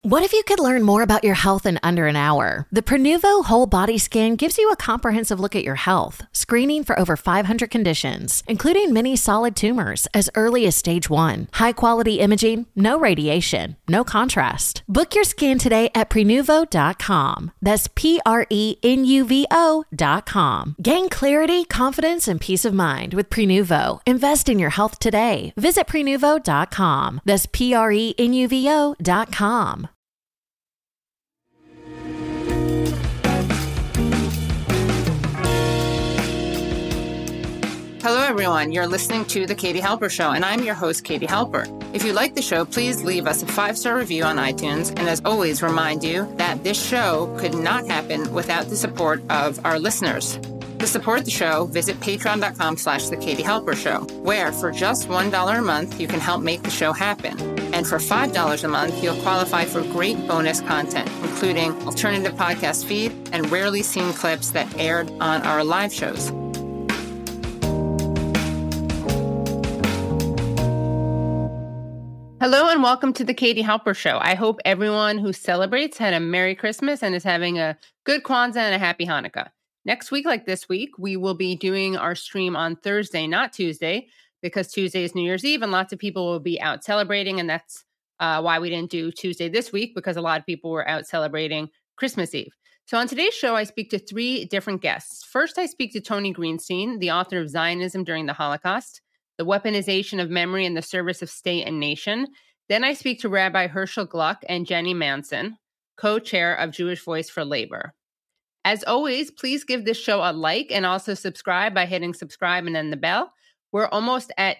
What if you could learn more about your health in under an hour? The Prenuvo Whole Body Scan gives you a comprehensive look at your health, screening for over 500 conditions, including many solid tumors as early as stage 1. High-quality imaging, no radiation, no contrast. Book your scan today at Prenuvo.com. That's Prenuvo.com. Gain clarity, confidence, and peace of mind with Prenuvo. Invest in your health today. Visit Prenuvo.com. That's Prenuvo.com. Hello, everyone. You're listening to The Katie Halper Show, and I'm your host, Katie Halper. If you like the show, please leave us a 5-star review on iTunes. And as always, remind you that this show could not happen without the support of our listeners. To support the show, visit patreon.com/The Katie Halper Show, where for just $1 a month, you can help make the show happen. And for $5 a month, you'll qualify for great bonus content, including alternative podcast feed and rarely seen clips that aired on our live shows. Hello and welcome to the Katie Halper Show. I hope everyone who celebrates had a Merry Christmas and is having a good Kwanzaa and a Happy Hanukkah. Next week, like this week, we will be doing our stream on Thursday, not Tuesday, because Tuesday is New Year's Eve and lots of people will be out celebrating. And that's why we didn't do Tuesday this week, because a lot of people were out celebrating Christmas Eve. So on today's show, I speak to 3 different guests. First, I speak to Tony Greenstein, the author of Zionism During the Holocaust, The Weaponization of Memory in the Service of State and Nation. Then I speak to Rabbi Herschel Gluck and Jenny Manson, co-chair of Jewish Voice for Labor. As always, please give this show a like and also subscribe by hitting subscribe and then the bell. We're almost at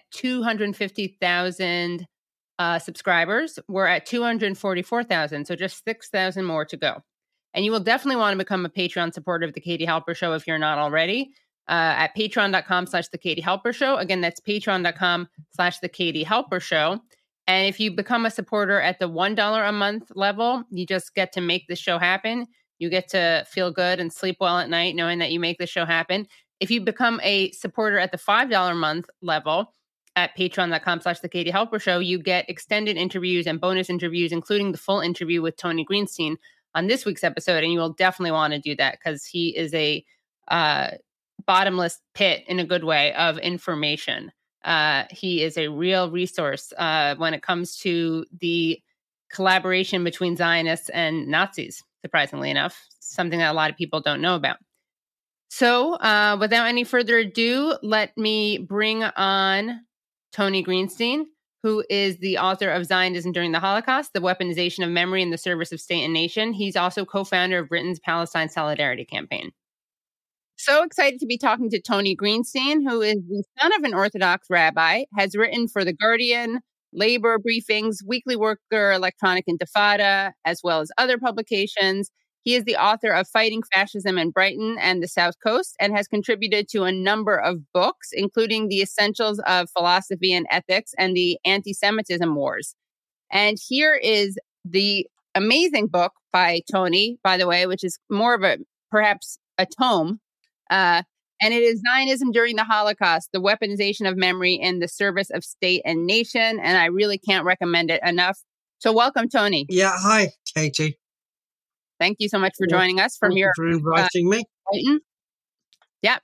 250,000 subscribers. We're at 244,000, so just 6,000 more to go. And you will definitely want to become a Patreon supporter of The Katie Halper Show if you're not already. At patreon.com/The Katie Halper Show. Again, that's patreon.com/The Katie Halper Show. And if you become a supporter at the $1 a month level, you just get to make the show happen. You get to feel good and sleep well at night knowing that you make the show happen. If you become a supporter at the $5 a month level at patreon.com/The Katie Halper Show, you get extended interviews and bonus interviews, including the full interview with Tony Greenstein on this week's episode. And you will definitely want to do that because he is a bottomless pit in a good way of information. He is a real resource when it comes to the collaboration between Zionists and Nazis, surprisingly enough, something that a lot of people don't know about. So without any further ado, let me bring on Tony Greenstein, who is the author of Zionism During the Holocaust, The Weaponization of Memory in the Service of State and Nation. He's also co-founder of Britain's Palestine Solidarity Campaign. So excited to be talking to Tony Greenstein, who is the son of an Orthodox rabbi, has written for The Guardian, Labor Briefings, Weekly Worker, Electronic Intifada, as well as other publications. He is the author of Fighting Fascism in Brighton and the South Coast and has contributed to a number of books, including The Essentials of Philosophy and Ethics and The Anti-Semitism Wars. And here is the amazing book by Tony, by the way, which is more of perhaps a tome. And it is Zionism During the Holocaust, The Weaponization of Memory in the Service of State and Nation. And I really can't recommend it enough. So welcome, Tony. Yeah, hi, Katie. Thank you so much for joining us from your... Thank you for inviting me. Brighton. Yeah.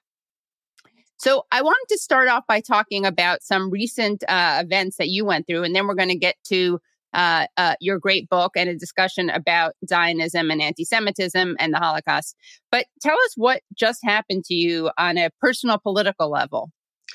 So I wanted to start off by talking about some recent events that you went through, and then we're going to get to your great book and a discussion about Zionism and anti-Semitism and the Holocaust. But tell us what just happened to you on a personal political level.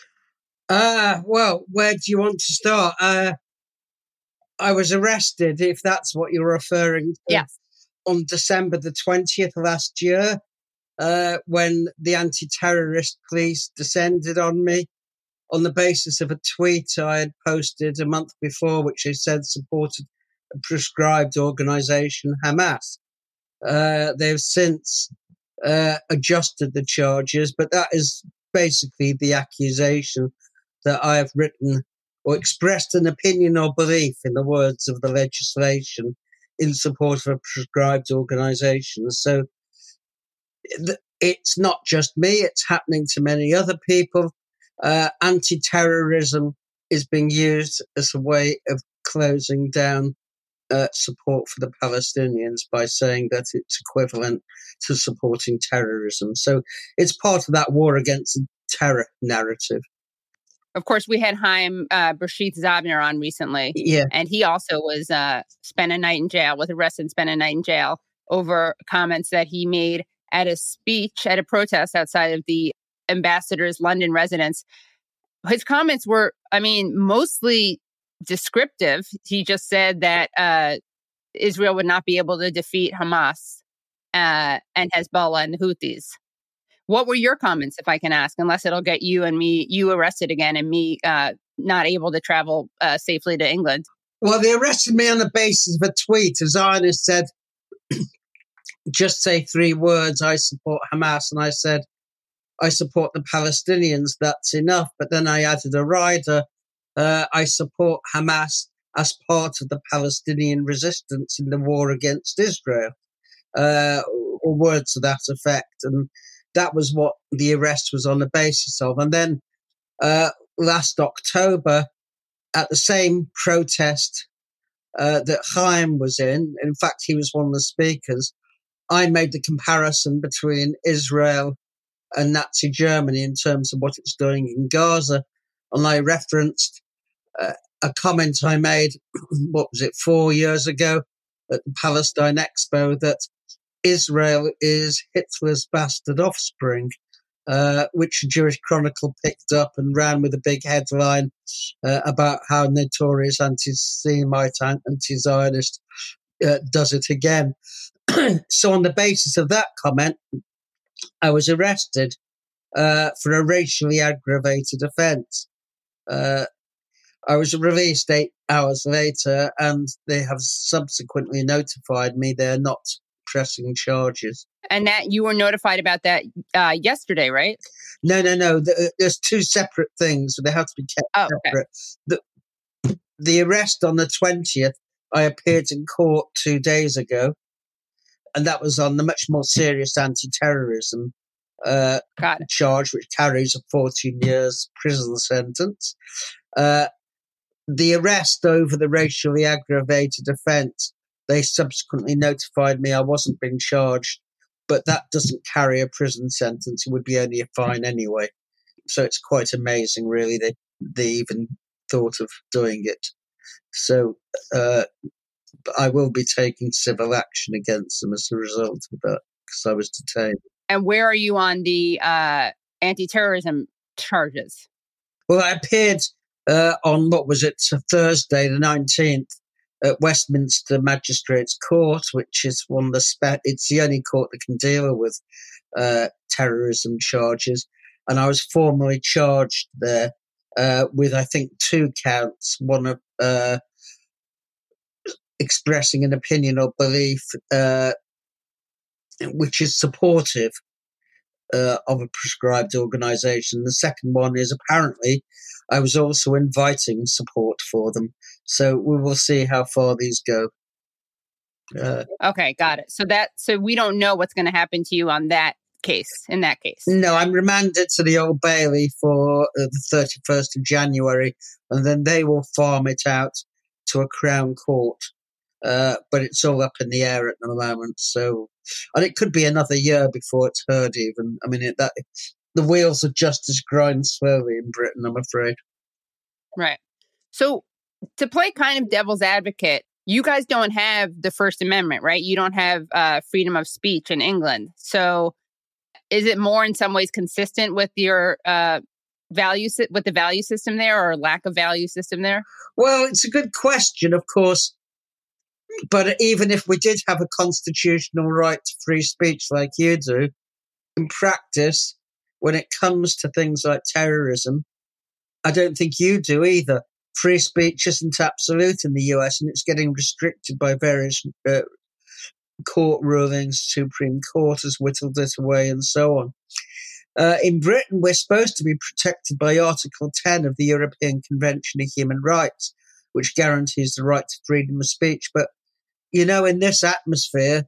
Well, where do you want to start? I was arrested, if that's what you're referring to, yes, on December the 20th last year, when the anti-terrorist police descended on me on the basis of a tweet I had posted a month before, which they said supported a proscribed organisation, Hamas. They've since adjusted the charges, but that is basically the accusation that I have written or expressed an opinion or belief, in the words of the legislation, in support of a proscribed organisation. So it's not just me, it's happening to many other people. Anti-terrorism is being used as a way of closing down support for the Palestinians by saying that it's equivalent to supporting terrorism. So it's part of that war against the terror narrative. Of course, we had Haim Brashid Zabner on recently. Yeah. And he also was spent a night in jail, was arrested and spent a night in jail over comments that he made at a speech, at a protest outside of the ambassador's London residence. His comments were, mostly descriptive. He just said that Israel would not be able to defeat Hamas and Hezbollah and the Houthis. What were your comments, if I can ask, unless it'll get you arrested again and me not able to travel safely to England? Well, they arrested me on the basis of a tweet. A Zionist said, just say 3 words, I support Hamas. And I said, I support the Palestinians. That's enough. But then I added a rider, I support Hamas as part of the Palestinian resistance in the war against Israel, or words to that effect. And that was what the arrest was on the basis of. And then last October, at the same protest that Chaim was in fact, he was one of the speakers, I made the comparison between Israel and Nazi Germany in terms of what it's doing in Gaza. And I referenced a comment I made, 4 years ago at the Palestine Expo, that Israel is Hitler's bastard offspring, which Jewish Chronicle picked up and ran with a big headline about how notorious anti-Semite, anti-Zionist does it again. So on the basis of that comment, I was arrested for a racially aggravated offence. I was released 8 hours later, and they have subsequently notified me they're not pressing charges. And that you were notified about that yesterday, right? No. There's 2 separate things. So they have to be kept separate. Okay. The arrest on the 20th, I appeared in court 2 days ago, and that was on the much more serious anti-terrorism charge, which carries a 14 years prison sentence. The arrest over the racially aggravated offence, they subsequently notified me I wasn't being charged, but that doesn't carry a prison sentence. It would be only a fine anyway. So it's quite amazing, really, they even thought of doing it. So I will be taking civil action against them as a result of that, because I was detained. And where are you on the anti-terrorism charges? Well, I appeared on, Thursday the 19th, at Westminster Magistrates Court, which is one of it's the only court that can deal with terrorism charges. And I was formally charged there with, I think, 2 counts. One of expressing an opinion or belief which is supportive of a prescribed organisation. The second one is apparently I was also inviting support for them. So we will see how far these go. Okay, got it. So we don't know what's going to happen to you on that case, in that case. No, I'm remanded to the Old Bailey for the 31st of January, and then they will farm it out to a Crown Court. But it's all up in the air at the moment. So, and it could be another year before it's heard even. I mean, the wheels of justice grind slowly in Britain, I'm afraid. Right. So to play kind of devil's advocate, you guys don't have the First Amendment, right? You don't have freedom of speech in England. So is it more in some ways consistent with your with the value system there, or lack of value system there? Well, it's a good question, of course. But even if we did have a constitutional right to free speech like you do, in practice, when it comes to things like terrorism, I don't think you do either. Free speech isn't absolute in the US, and it's getting restricted by various court rulings. Supreme Court has whittled it away and so on. In Britain, we're supposed to be protected by Article 10 of the European Convention of Human Rights, which guarantees the right to freedom of speech. But, you know, in this atmosphere,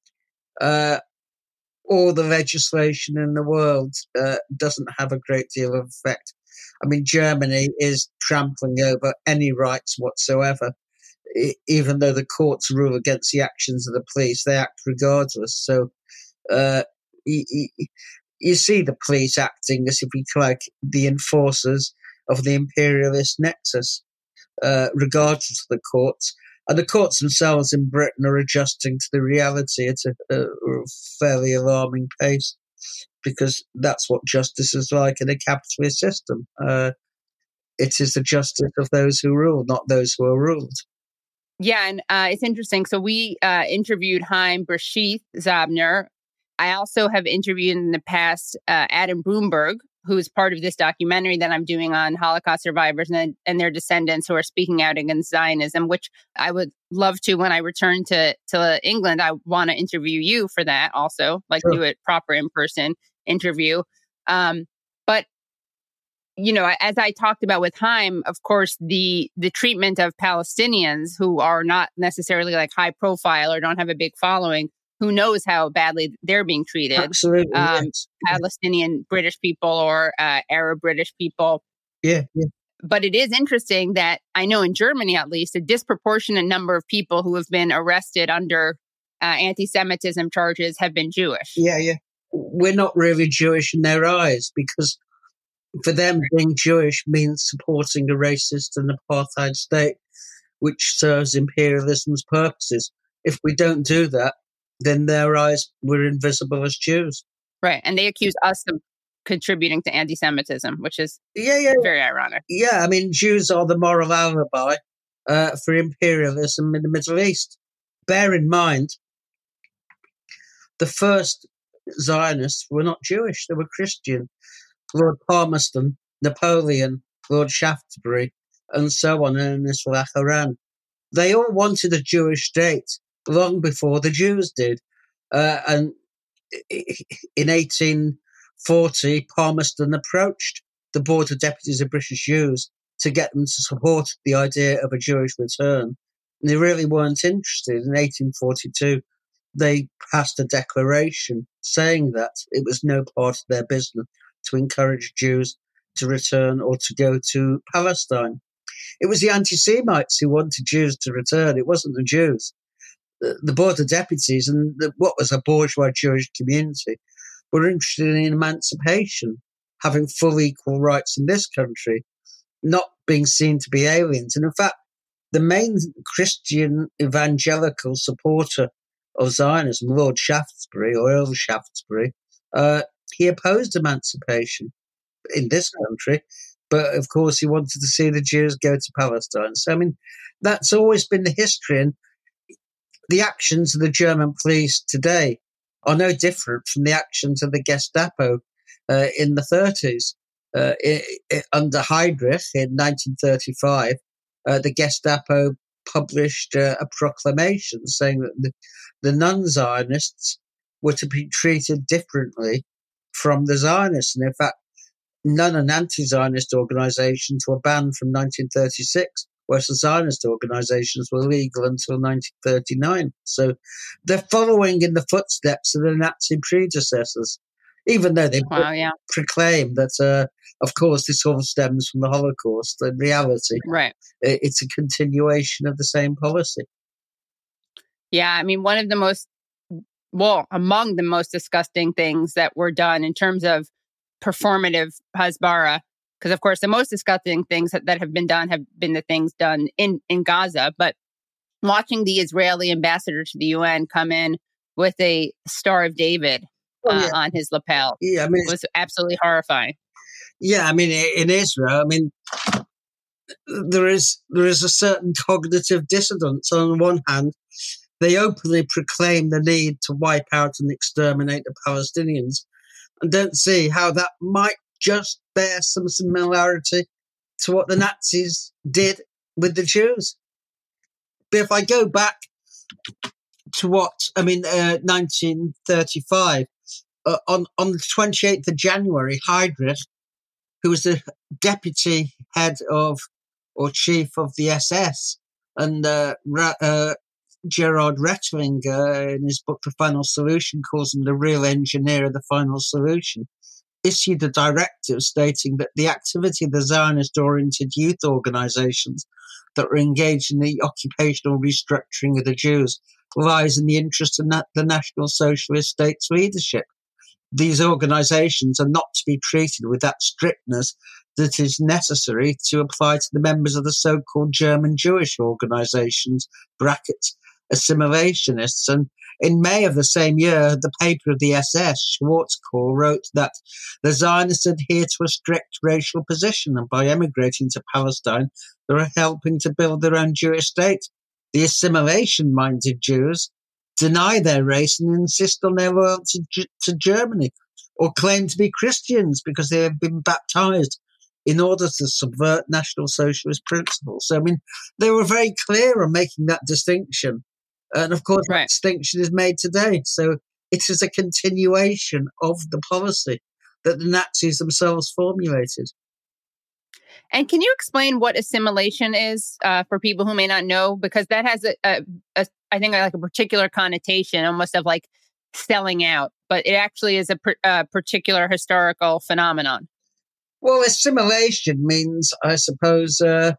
all the legislation in the world doesn't have a great deal of effect. I mean, Germany is trampling over any rights whatsoever. even though the courts rule against the actions of the police, they act regardless. So you see the police acting as if we like the enforcers of the imperialist nexus, regardless of the courts. And the courts themselves in Britain are adjusting to the reality at a fairly alarming pace, because that's what justice is like in a capitalist system. It is the justice of those who rule, not those who are ruled. Yeah, and it's interesting. So we interviewed Chaim Bereshith Zobner. I also have interviewed in the past Adam Broomberg, who is part of this documentary that I'm doing on Holocaust survivors and their descendants who are speaking out against Zionism, which I would love to when I return to England. I want to interview you for that also, like do a proper in-person interview. But as I talked about with Chaim, of course, the treatment of Palestinians who are not necessarily like high profile or don't have a big following, who knows how badly they're being treated. Absolutely. Yes. Palestinian British people or Arab British people. Yeah. But it is interesting that I know in Germany, at least, a disproportionate number of people who have been arrested under anti-Semitism charges have been Jewish. Yeah. We're not really Jewish in their eyes, because for them, being Jewish means supporting a racist and apartheid state, which serves imperialism's purposes. If we don't do that, then in their eyes, we're invisible as Jews. Right. And they accuse us of contributing to anti-Semitism, which is very ironic. Yeah, I mean, Jews are the moral alibi for imperialism in the Middle East. Bear in mind, the first Zionists were not Jewish, they were Christian. Lord Palmerston, Napoleon, Lord Shaftesbury, and so on, and Islah Haran. They all wanted a Jewish state long before the Jews did. And in 1840, Palmerston approached the Board of Deputies of British Jews to get them to support the idea of a Jewish return. And they really weren't interested. In 1842, they passed a declaration saying that it was no part of their business to encourage Jews to return or to go to Palestine. It was the anti-Semites who wanted Jews to return. It wasn't the Jews. The Board of Deputies and what was a bourgeois Jewish community were interested in emancipation, having full equal rights in this country, not being seen to be aliens. And in fact, the main Christian evangelical supporter of Zionism, Lord Shaftesbury or Earl Shaftesbury, he opposed emancipation in this country, but of course he wanted to see the Jews go to Palestine. So, I mean, that's always been the history. And the actions of the German police today are no different from the actions of the Gestapo in the 30s. Under Heydrich in 1935, the Gestapo published a proclamation saying that the non-Zionists were to be treated differently from the Zionists. And in fact, non and anti-Zionist organizations were banned from 1936, whereas the Zionist organizations were legal until 1939. So they're following in the footsteps of their Nazi predecessors, even though they proclaim that, of course, this all stems from the Holocaust. In reality, it's a continuation of the same policy. Yeah, I mean, among the most disgusting things that were done in terms of performative Hasbara, because of course the most disgusting things that have been done have been the things done in Gaza, but watching the Israeli ambassador to the UN come in with a Star of David on his lapel was absolutely horrifying. Yeah, I mean, in Israel, I mean, there is a certain cognitive dissonance. On the one hand, they openly proclaim the need to wipe out and exterminate the Palestinians, and don't see how that might just bear some similarity to what the Nazis did with the Jews. But if I go back to 1935, on the 28th of January, Heydrich, who was the deputy head of or chief of the SS, and Gerard Rettlinger, in his book The Final Solution, calls him the real engineer of the final solution, issued a directive stating that the activity of the Zionist-oriented youth organizations that were engaged in the occupational restructuring of the Jews lies in the interest of the National Socialist state's leadership. These organizations are not to be treated with that strictness that is necessary to apply to the members of the so-called German Jewish organizations, brackets, assimilationists. And in May of the same year, the paper of the SS, Schwarzkopf, wrote that the Zionists adhere to a strict racial position, and by emigrating to Palestine, they are helping to build their own Jewish state. The assimilation-minded Jews deny their race and insist on their loyalty to Germany, or claim to be Christians because they have been baptized in order to subvert National Socialist principles. So, I mean, they were very clear on making that distinction. And of course, that distinction is made today. So it is a continuation of the policy that the Nazis themselves formulated. And can you explain what assimilation is for people who may not know? Because that has I think like a particular connotation, almost of like selling out, but it actually is a particular historical phenomenon. Well, assimilation means, I suppose, that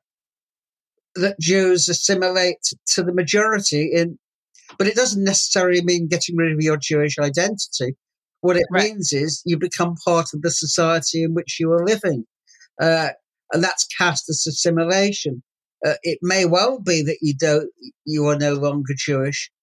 Jews assimilate to the majority but it doesn't necessarily mean getting rid of your Jewish identity. What it means is you become part of the society in which you are living. And that's cast as assimilation. It may well be that you are no longer Jewish.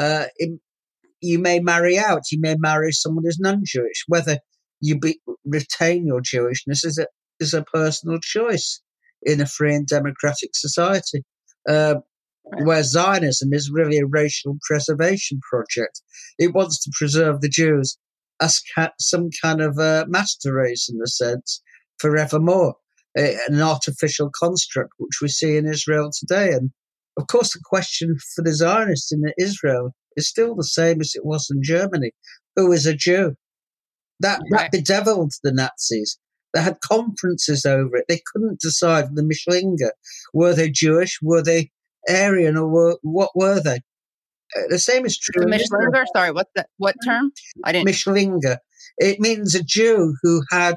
You may marry out. You may marry someone who's non-Jewish. Whether you retain your Jewishness is a personal choice in a free and democratic society. Where Zionism is really a racial preservation project. It wants to preserve the Jews as some kind of master race, in a sense, forevermore. An artificial construct, which we see in Israel today. And of course, the question for the Zionists in Israel is still the same as it was in Germany. Who is a Jew? That bedeviled the Nazis. They had conferences over it. They couldn't decide the Mischlinge. Were they Jewish? Were they Aryan, or what were they? The same is true. Mischlinge? Sorry, what term? I didn't. Mischlinge. It means a Jew who had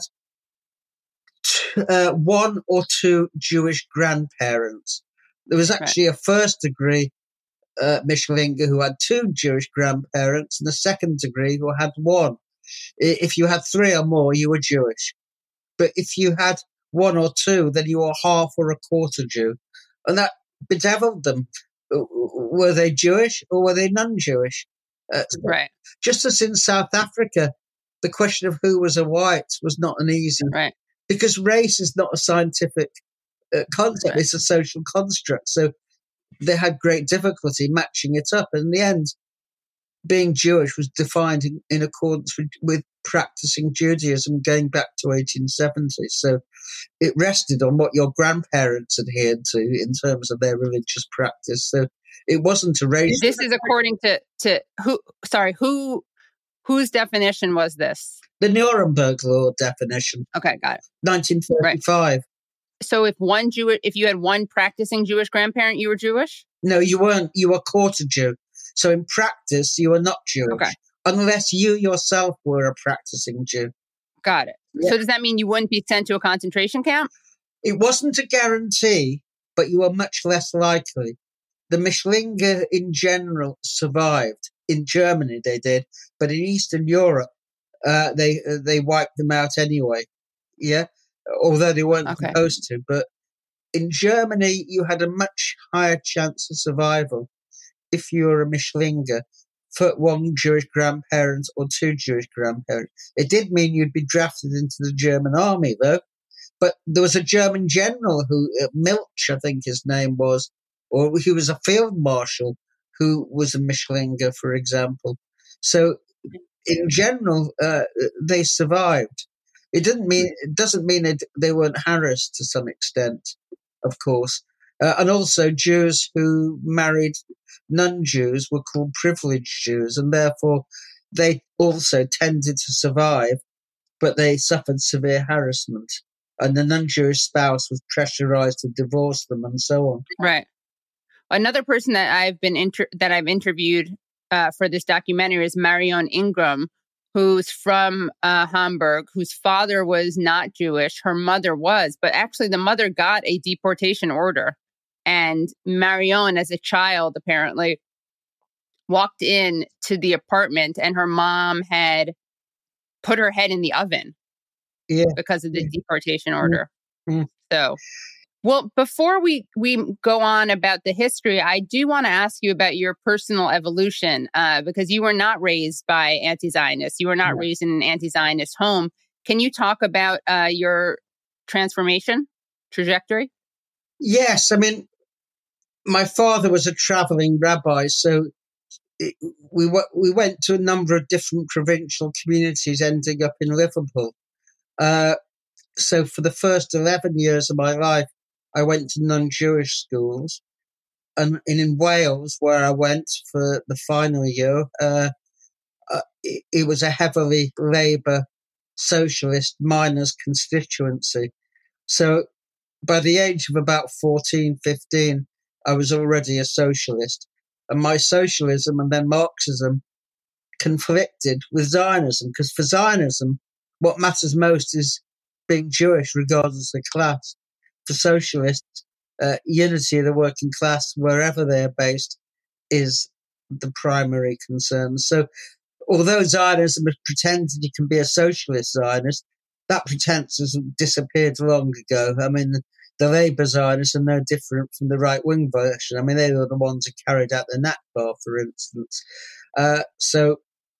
one or two Jewish grandparents. There was actually a first degree Mischlinge who had two Jewish grandparents, and a second degree who had one. If you had three or more, you were Jewish. But if you had one or two, then you were half or a quarter Jew. And that bedeviled them. Were they Jewish or were they non-Jewish? Just as in South Africa, the question of who was a white was not an easy... Because race is not a scientific concept, it's a social construct. So they had great difficulty matching it up. And in the end, being Jewish was defined in accordance with practicing Judaism going back to 1870. So it rested on what your grandparents adhered to in terms of their religious practice. So it wasn't a race. This is according to who? Sorry, whose definition was this? The Nuremberg Law definition. Okay, got it. 1935. So if you had one practicing Jewish grandparent, you were Jewish? No, you weren't. You were quarter Jew. So in practice, you were not Jewish, unless you yourself were a practicing Jew. Got it. Yeah. So does that mean you wouldn't be sent to a concentration camp? It wasn't a guarantee, but you were much less likely. The Mischlinge in general survived. In Germany, they did, but in Eastern Europe, they wiped them out anyway. Yeah, although they weren't supposed to. But in Germany, you had a much higher chance of survival if you were a Mischlinge for one Jewish grandparent or two Jewish grandparents. It did mean you'd be drafted into the German army, though. But there was a German general who, Milch, I think his name was, or he was a field marshal who was a Mischlinge, for example. So in general, they survived. It doesn't mean they weren't harassed to some extent, of course. And also Jews who married non-Jews were called privileged Jews, and therefore they also tended to survive, but they suffered severe harassment. And the non-Jewish spouse was pressurized to divorce them and so on. Right. Another person that I've interviewed for this documentary is Marion Ingram, who's from Hamburg, whose father was not Jewish. Her mother was, but actually the mother got a deportation order And Marion, as a child, apparently walked in to the apartment and her mom had put her head in the oven because of the deportation order. Mm. So, well, before we go on about the history, I do want to ask you about your personal evolution because you were not raised by anti-Zionists. You were not raised in an anti-Zionist home. Can you talk about your transformation trajectory? Yes. I mean, my father was a traveling rabbi, so we went to a number of different provincial communities, ending up in Liverpool. So for the first 11 years of my life, I went to non-Jewish schools. And in Wales, where I went for the final year, it was a heavily Labour socialist miners constituency. So by the age of about 14, 15, I was already a socialist. And my socialism and then Marxism conflicted with Zionism, because for Zionism, what matters most is being Jewish, regardless of class. For socialists, unity of the working class, wherever they're based, is the primary concern. So although Zionism has pretended you can be a socialist Zionist, that pretense has disappeared long ago. I mean, the Labour Zionists are no different from the right-wing version. I mean, they were the ones who carried out the Nakba, for instance. So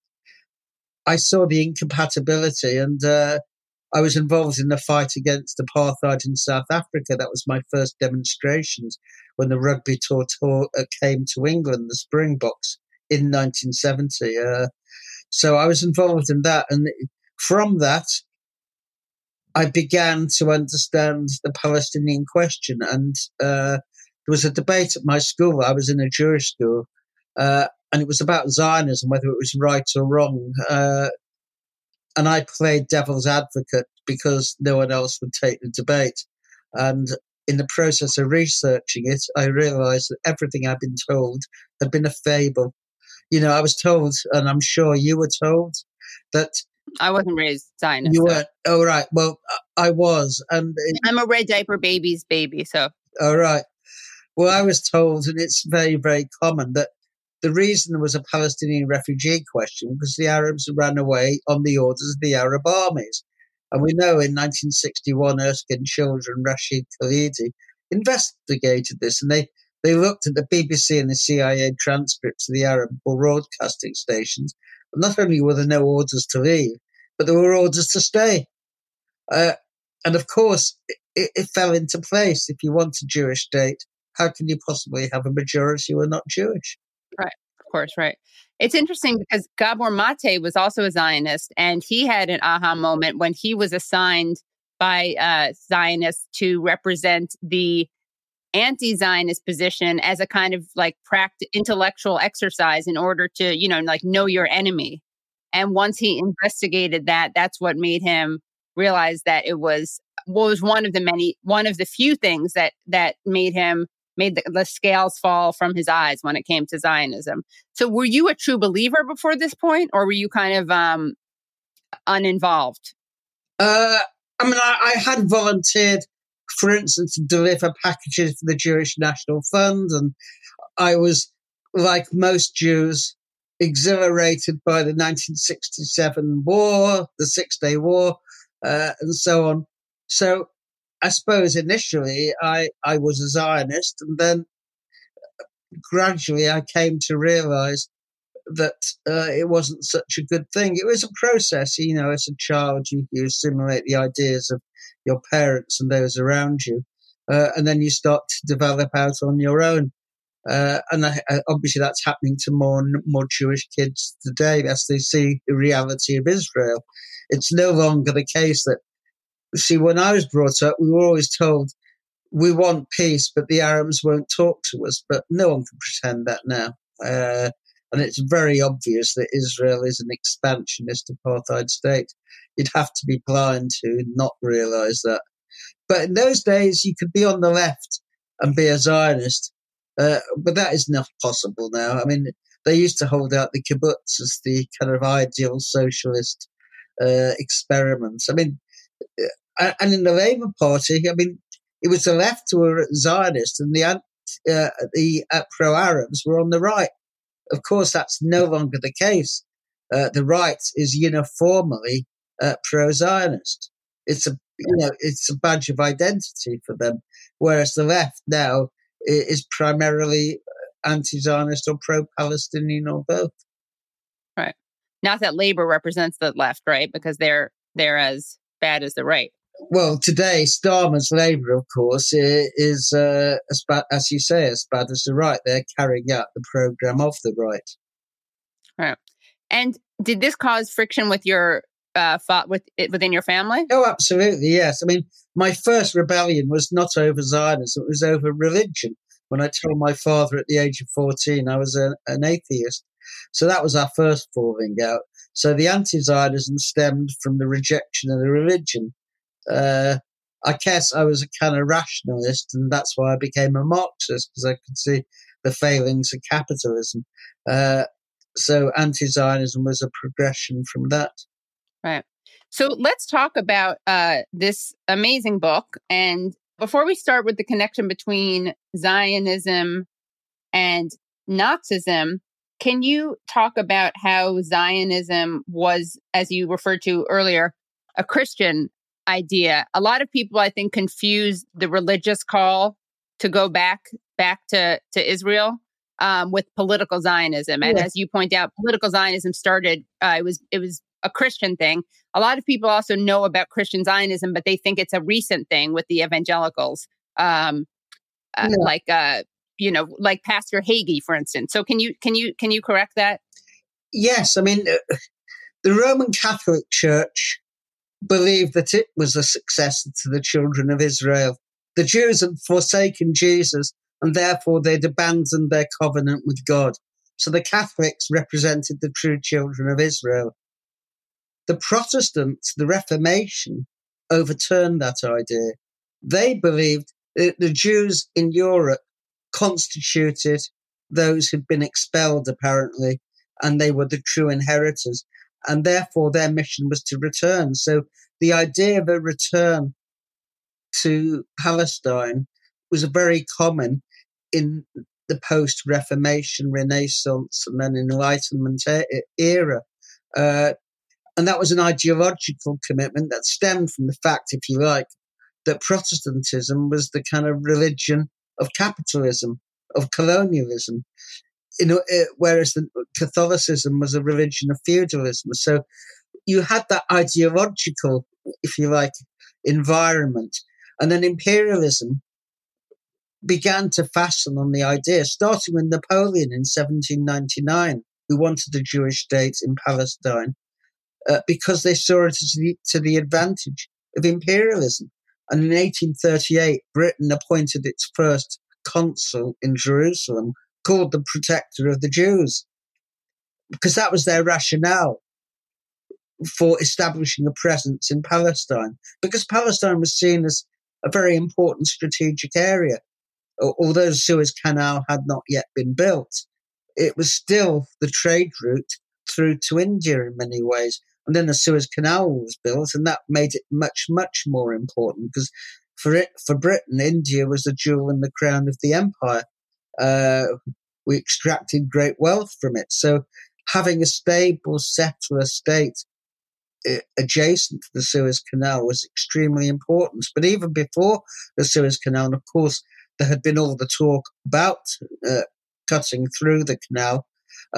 I saw the incompatibility, and I was involved in the fight against apartheid in South Africa. That was my first demonstrations when the rugby tour came to England, the Springboks, in 1970. So I was involved in that. And from that, I began to understand the Palestinian question. And there was a debate at my school. I was in a Jewish school. And it was about Zionism, whether it was right or wrong. And I played devil's advocate because no one else would take the debate. And in the process of researching it, I realized that everything I'd been told had been a fable. You know, I was told, and I'm sure you were told, that I wasn't raised Zionist. You weren't? Oh, right. Well, I was. And I'm a red diaper baby's baby, so. Oh, right. Well, I was told, and it's very, very common, that the reason there was a Palestinian refugee question was the Arabs ran away on the orders of the Arab armies. And we know in 1961, Erskine Children, Rashid Khalidi investigated this, and they looked at the BBC and the CIA transcripts of the Arab broadcasting stations. And not only were there no orders to leave, but there were orders to stay. And of course, it fell into place. If you want a Jewish state, how can you possibly have a majority who are not Jewish? Right, of course, right. It's interesting because Gabor Mate was also a Zionist, and he had an aha moment when he was assigned by Zionists to represent the anti-Zionist position as a kind of like intellectual exercise in order to, know your enemy. And once he investigated that, that's what made him realize that it was one of the few things that made the scales fall from his eyes when it came to Zionism. So were you a true believer before this point, or were you kind of uninvolved? I had volunteered, for instance, to deliver packages for the Jewish National Fund, and I was, like most Jews, exhilarated by the 1967 war, the Six-Day War, and so on. So I suppose initially I was a Zionist, and then gradually I came to realize that it wasn't such a good thing. It was a process, as a child, you assimilate the ideas of your parents and those around you, and then you start to develop out on your own. And obviously that's happening to more and more Jewish kids today as they see the reality of Israel. It's no longer the case that, see, when I was brought up, we were always told, we want peace, but the Arabs won't talk to us. But no one can pretend that now. And it's very obvious that Israel is an expansionist apartheid state. You'd have to be blind to not realize that. But in those days, you could be on the left and be a Zionist. But that is not possible now. I mean, they used to hold out the kibbutz as the kind of ideal socialist experiment. I mean, and in the Labour Party, I mean, it was the left who were Zionist, and the pro-Arabs were on the right. Of course, that's no longer the case. The right is uniformly pro-Zionist. It's a badge of identity for them, whereas the left now is primarily anti-Zionist or pro-Palestinian or both. Right. Not that Labor represents the left, right? Because they're as bad as the right. Well, today, Starmer's Labour, of course, is as bad, as you say, as bad as the right. They're carrying out the programme of the right. Right. And did this cause friction with your within your family? Oh, absolutely, yes. I mean, my first rebellion was not over Zionism; it was over religion. When I told my father at the age of 14 I was an atheist. So that was our first falling out. So the anti-Zionism stemmed from the rejection of the religion. I guess I was a kind of rationalist, and that's why I became a Marxist, because I could see the failings of capitalism. So anti-Zionism was a progression from that. Right. So let's talk about this amazing book. And before we start with the connection between Zionism and Nazism, can you talk about how Zionism was, as you referred to earlier, a Christian idea? A lot of people, I think, confuse the religious call to go back to Israel with political Zionism. And as you point out, political Zionism started, it was a Christian thing. A lot of people also know about Christian Zionism, but they think it's a recent thing with the evangelicals, like Pastor Hagee, for instance. So can you correct that? Yes, I mean the Roman Catholic Church believed that it was a successor to the children of Israel. The Jews had forsaken Jesus, and therefore they'd abandoned their covenant with God. So the Catholics represented the true children of Israel. The Protestants, the Reformation, overturned that idea. They believed that the Jews in Europe constituted those who'd been expelled, apparently, and they were the true inheritors, and therefore their mission was to return. So the idea of a return to Palestine was very common in the post-Reformation, Renaissance, and then Enlightenment era. And that was an ideological commitment that stemmed from the fact, if you like, that Protestantism was the kind of religion of capitalism, of colonialism, whereas the Catholicism was a religion of feudalism. So you had that ideological, if you like, environment. And then imperialism began to fasten on the idea, starting with Napoleon in 1799, who wanted a Jewish state in Palestine, because they saw it to the advantage of imperialism. And in 1838, Britain appointed its first consul in Jerusalem, called the Protector of the Jews, because that was their rationale for establishing a presence in Palestine, because Palestine was seen as a very important strategic area. Although the Suez Canal had not yet been built, it was still the trade route through to India in many ways. And then the Suez Canal was built, and that made it much, much more important, because for Britain, India was the jewel in the crown of the empire. We extracted great wealth from it. So having a stable settler state adjacent to the Suez Canal was extremely important. But even before the Suez Canal, and of course, there had been all the talk about cutting through the canal.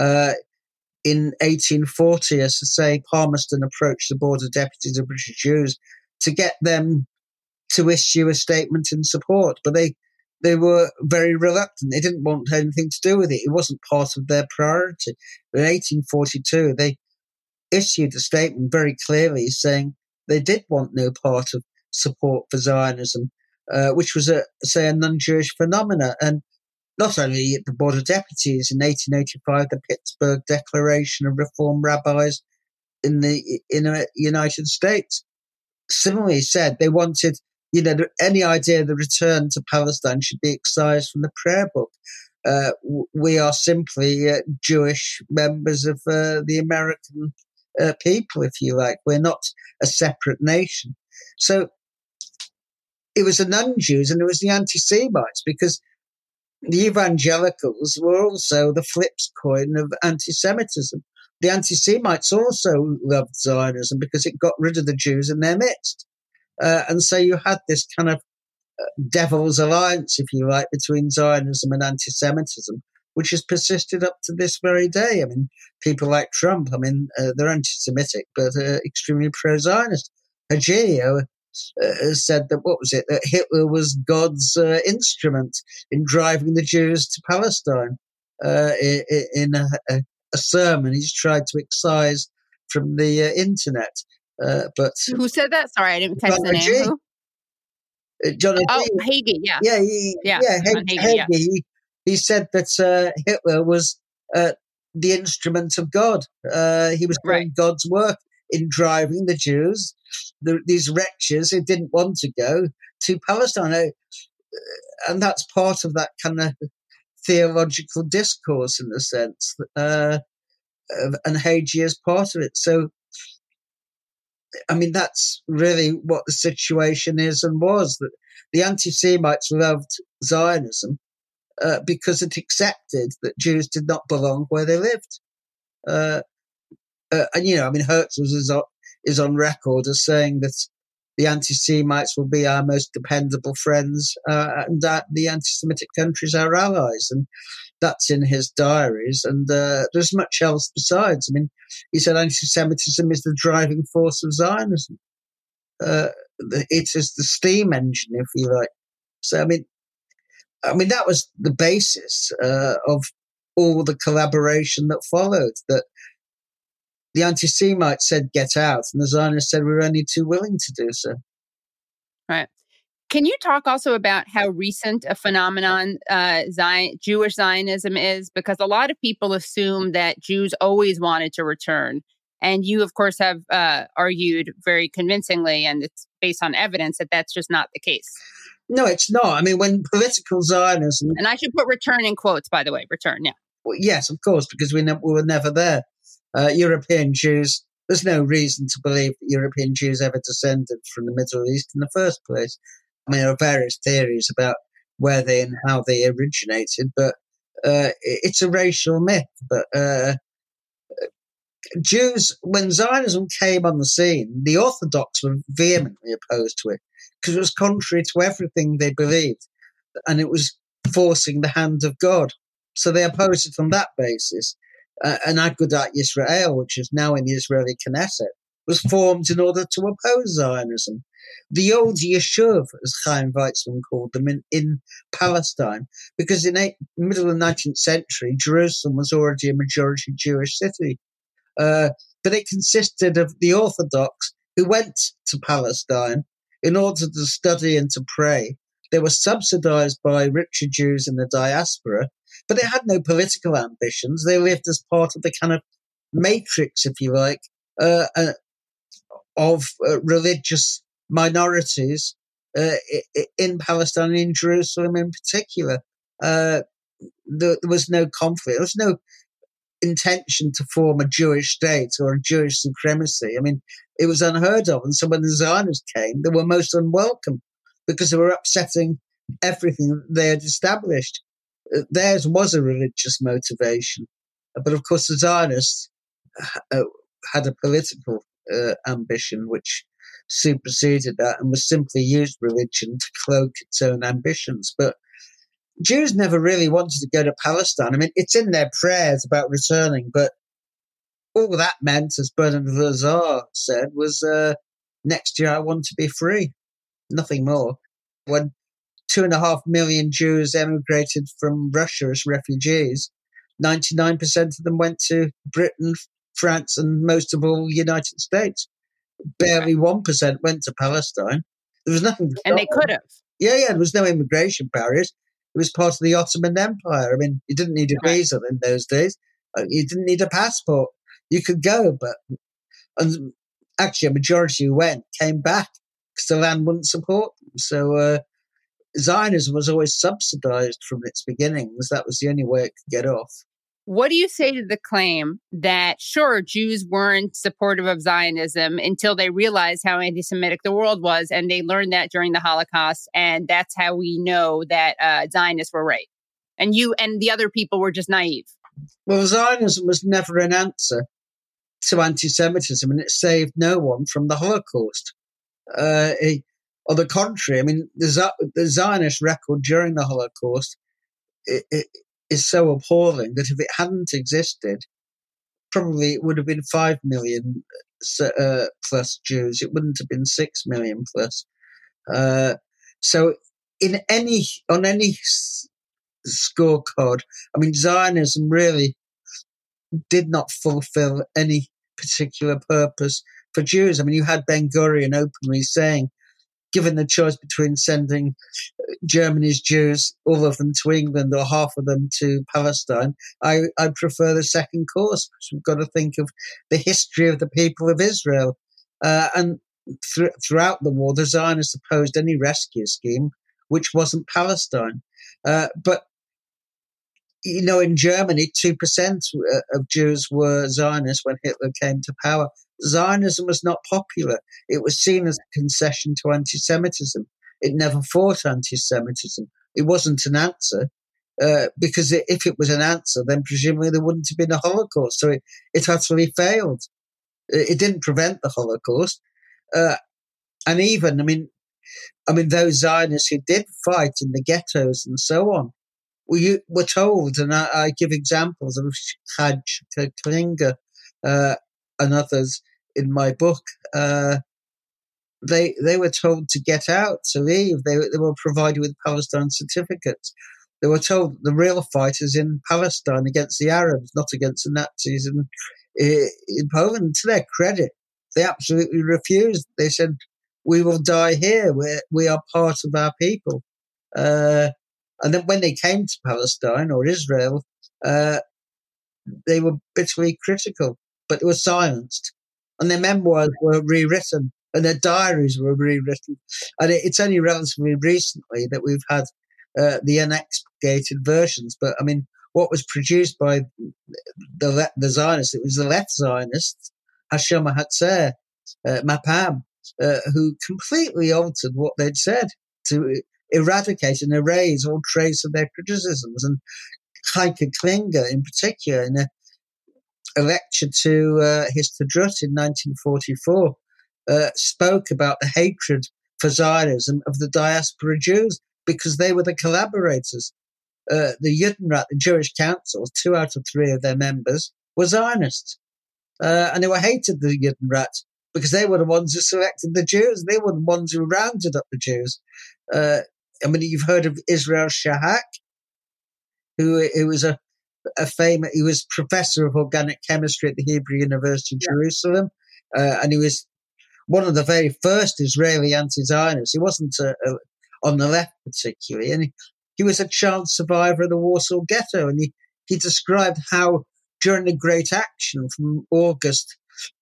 In 1840, as I say, Palmerston approached the Board of Deputies of British Jews to get them to issue a statement in support. But they were very reluctant. They didn't want anything to do with it. It wasn't part of their priority. But in 1842, they issued a statement very clearly saying they did want no part of support for Zionism, which was a non-Jewish phenomena. And not only at the Board of Deputies in 1885, the Pittsburgh Declaration of Reform Rabbis in the United States similarly said they wanted, any idea of the return to Palestine should be excised from the prayer book. We are simply Jewish members of the American people, if you like. We're not a separate nation. So it was the non-Jews and it was the anti-Semites, because The evangelicals were also the flip coin of anti-Semitism. The anti-Semites also loved Zionism because it got rid of the Jews in their midst. And so you had this kind of devil's alliance, if you like, between Zionism and anti-Semitism, which has persisted up to this very day. I mean, people like Trump, they're anti-Semitic, but extremely pro-Zionist. Hagi said that Hitler was God's instrument in driving the Jews to Palestine. In a sermon he's tried to excise from the internet. But who said that? Sorry, I didn't catch the name. Who? John Hagee, yeah. Hagee. He said that Hitler was the instrument of God. He was doing God's work in driving the Jews, these wretches who didn't want to go, to Palestine. And that's part of that kind of theological discourse, in a sense. And Hagee is part of it. So, I mean, that's really what the situation is and was. That the anti-Semites loved Zionism because it accepted that Jews did not belong where they lived. Herzl is on record as saying that the anti-Semites will be our most dependable friends and that the anti-Semitic countries are allies. And that's in his diaries. And there's much else besides. I mean, he said anti-Semitism is the driving force of Zionism. It is the steam engine, if you like. So, I mean, that was the basis of all the collaboration that followed, that the anti-Semites said, get out, and the Zionists said, we're only too willing to do so. Right. Can you talk also about how recent a phenomenon Jewish Zionism is? Because a lot of people assume that Jews always wanted to return. And you, of course, have argued very convincingly, and it's based on evidence, that that's just not the case. No, it's not. I mean, when political Zionism... And I should put return in quotes, by the way, return, yeah. Well, yes, of course, because we were never there. European Jews, there's no reason to believe that European Jews ever descended from the Middle East in the first place. I mean, there are various theories about where they and how they originated, but it's a racial myth. But Jews, when Zionism came on the scene, the Orthodox were vehemently opposed to it because it was contrary to everything they believed, and it was forcing the hand of God. So they opposed it on that basis. And Agudat Yisrael, which is now in the Israeli Knesset, was formed in order to oppose Zionism. The old Yeshuv, as Chaim Weizmann called them, in Palestine, because in the middle of the 19th century, Jerusalem was already a majority Jewish city. But it consisted of the Orthodox who went to Palestine in order to study and to pray. They were subsidized by richer Jews in the diaspora, but they had no political ambitions. They lived as part of the kind of matrix, if you like, of religious minorities in Palestine, in Jerusalem in particular. There was no conflict. There was no intention to form a Jewish state or a Jewish supremacy. I mean, it was unheard of. And so when the Zionists came, they were most unwelcome because they were upsetting everything they had established. Theirs was a religious motivation. But of course, the Zionists had a political ambition which superseded that and was simply used religion to cloak its own ambitions. But Jews never really wanted to go to Palestine. I mean, it's in their prayers about returning, but all that meant, as Bernard Lazare said, was next year I want to be free. Nothing more. When 2.5 million Jews emigrated from Russia as refugees, 99% of them went to Britain, France, and most of all, the United States. Barely 1% went to Palestine. There was nothing to stop And they could have. Yeah, there was no immigration barriers. It was part of the Ottoman Empire. I mean, you didn't need a visa in those days. You didn't need a passport. You could go, and actually a majority who went came back because the land wouldn't support them. So Zionism was always subsidized from its beginnings. That was the only way it could get off. What do you say to the claim that, sure, Jews weren't supportive of Zionism until they realized how anti-Semitic the world was, and they learned that during the Holocaust, and that's how we know that Zionists were right? And you and the other people were just naive. Well, Zionism was never an answer to anti-Semitism, and it saved no one from the Holocaust. On the contrary, I mean, the Zionist record during the Holocaust is so appalling that if it hadn't existed, probably it would have been 5 million plus Jews. It wouldn't have been 6 million plus. So, on any scorecard, I mean, Zionism really did not fulfill any particular purpose for Jews. I mean, you had Ben-Gurion openly saying, given the choice between sending Germany's Jews, all of them to England or half of them to Palestine, I prefer the second course, because we've got to think of the history of the people of Israel. And throughout the war, the Zionists opposed any rescue scheme which wasn't Palestine. But in Germany, 2% of Jews were Zionists when Hitler came to power. Zionism was not popular. It was seen as a concession to anti-Semitism. It never fought anti-Semitism. It wasn't an answer, because if it was an answer, then presumably there wouldn't have been a Holocaust. So it utterly failed. It didn't prevent the Holocaust. And even, I mean, those Zionists who did fight in the ghettos and so on, were told, and I give examples of Haj Klinger and others in my book. They were told to get out, to leave. They were provided with Palestine certificates. They were told the real fight is in Palestine against the Arabs, not against the Nazis in Poland. To their credit, they absolutely refused. They said, "We will die here. We are part of our people." And then when they came to Palestine or Israel, they were bitterly critical, but they were silenced. And their memoirs were rewritten, and their diaries were rewritten. And it's only relatively recently that we've had the unexpurgated versions. But I mean, what was produced by the Zionists, it was the left Zionists, Hashem Hatzer, Mapam, who completely altered what they'd said to eradicate and erase all trace of their criticisms. And Heike Klinger, in particular, in a lecture to Histadrut in 1944, spoke about the hatred for Zionism of the diaspora Jews because they were the collaborators. The Judenrat, the Jewish councils, 2 out of 3 of their members were Zionists. And they were hated, the Judenrat, because they were the ones who selected the Jews. They were the ones who rounded up the Jews. I mean, you've heard of Israel Shahak, who was he was professor of organic chemistry at the Hebrew University of Jerusalem, and he was one of the very first Israeli anti-Zionists. He wasn't on the left particularly, and he was a child survivor of the Warsaw Ghetto, and he described how during the Great Action from August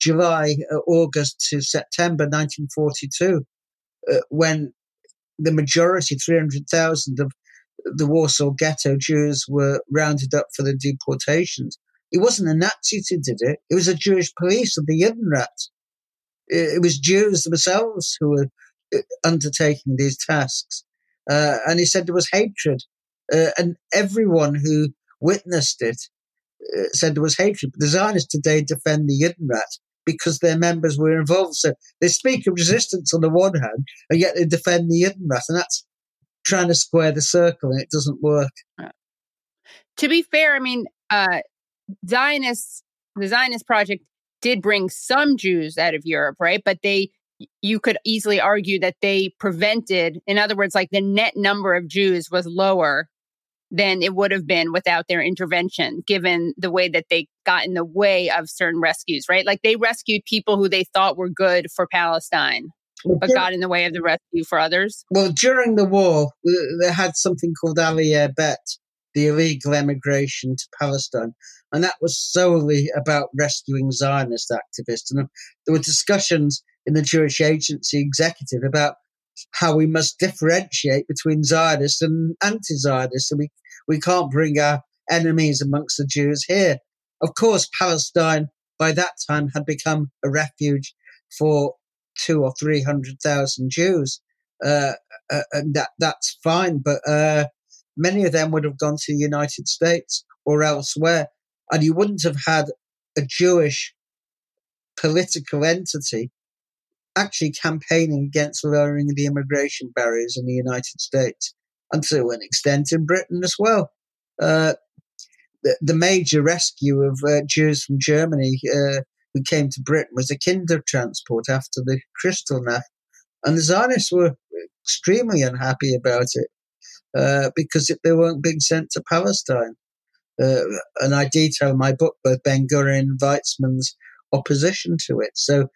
to September 1942, when the majority, 300,000 of the Warsaw Ghetto Jews were rounded up for the deportations. It wasn't the Nazis who did it. It was the Jewish police of the Judenrat. It was Jews themselves who were undertaking these tasks. And he said there was hatred. And everyone who witnessed it said there was hatred. But the Zionists today defend the Judenrat because their members were involved. So they speak of resistance on the one hand, and yet they defend the Judenrat. And that's trying to square the circle, and it doesn't work. To be fair, I mean, the Zionist project did bring some Jews out of Europe, right? But you could easily argue that they prevented, in other words, like the net number of Jews was lower than it would have been without their intervention, given the way that they got in the way of certain rescues, right? Like they rescued people who they thought were good for Palestine, but got in the way of the rescue for others. Well, during the war, they had something called Aliyah Bet, the illegal emigration to Palestine. And that was solely about rescuing Zionist activists. And there were discussions in the Jewish Agency executive about how we must differentiate between Zionists and anti-Zionists. And we can't bring our enemies amongst the Jews here. Of course, Palestine by that time had become a refuge for 200,000 or 300,000 Jews. And that's fine. But many of them would have gone to the United States or elsewhere, and you wouldn't have had a Jewish political entity actually campaigning against lowering the immigration barriers in the United States, and to an extent in Britain as well. The major rescue of Jews from Germany who came to Britain was the Kindertransport after the Kristallnacht. And the Zionists were extremely unhappy about it because they weren't being sent to Palestine. And I detail in my book both Ben-Gurion and Weizmann's opposition to it. So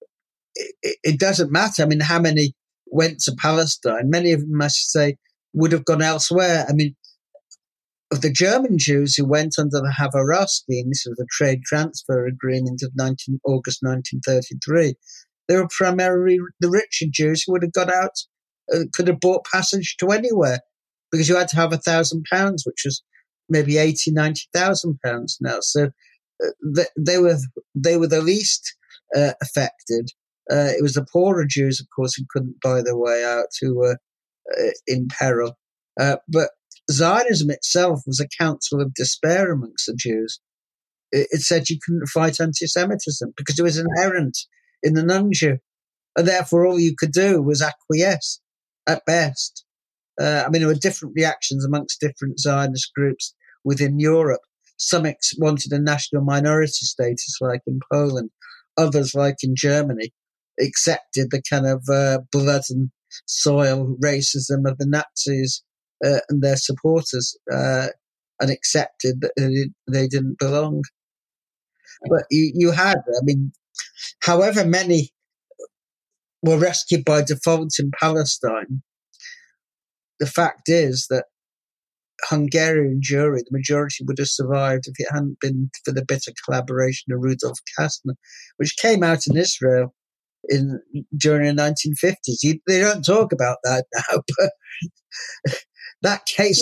it doesn't matter. I mean, how many went to Palestine? Many of them, I should say, would have gone elsewhere. I mean, of the German Jews who went under the Havarah scheme, this was the trade transfer agreement of August 1933, they were primarily the richer Jews who would have got out, could have bought passage to anywhere, because you had to have £1,000, which was maybe 80, 90,000 pounds now. So they were the least affected. It was the poorer Jews, of course, who couldn't buy their way out, who were in peril. But Zionism itself was a counsel of despair amongst the Jews. It said you couldn't fight anti-Semitism because it was inherent in the non-Jew, and therefore all you could do was acquiesce at best. I mean, there were different reactions amongst different Zionist groups within Europe. Some wanted a national minority status, like in Poland. Others, like in Germany, accepted the kind of blood and soil racism of the Nazis and their supporters, and accepted that they didn't belong. But you had, I mean, however many were rescued by default in Palestine, the fact is that Hungarian Jewry, the majority would have survived if it hadn't been for the bitter collaboration of Rudolf Kastner, which came out in Israel during the 1950s. They don't talk about that now, but that case...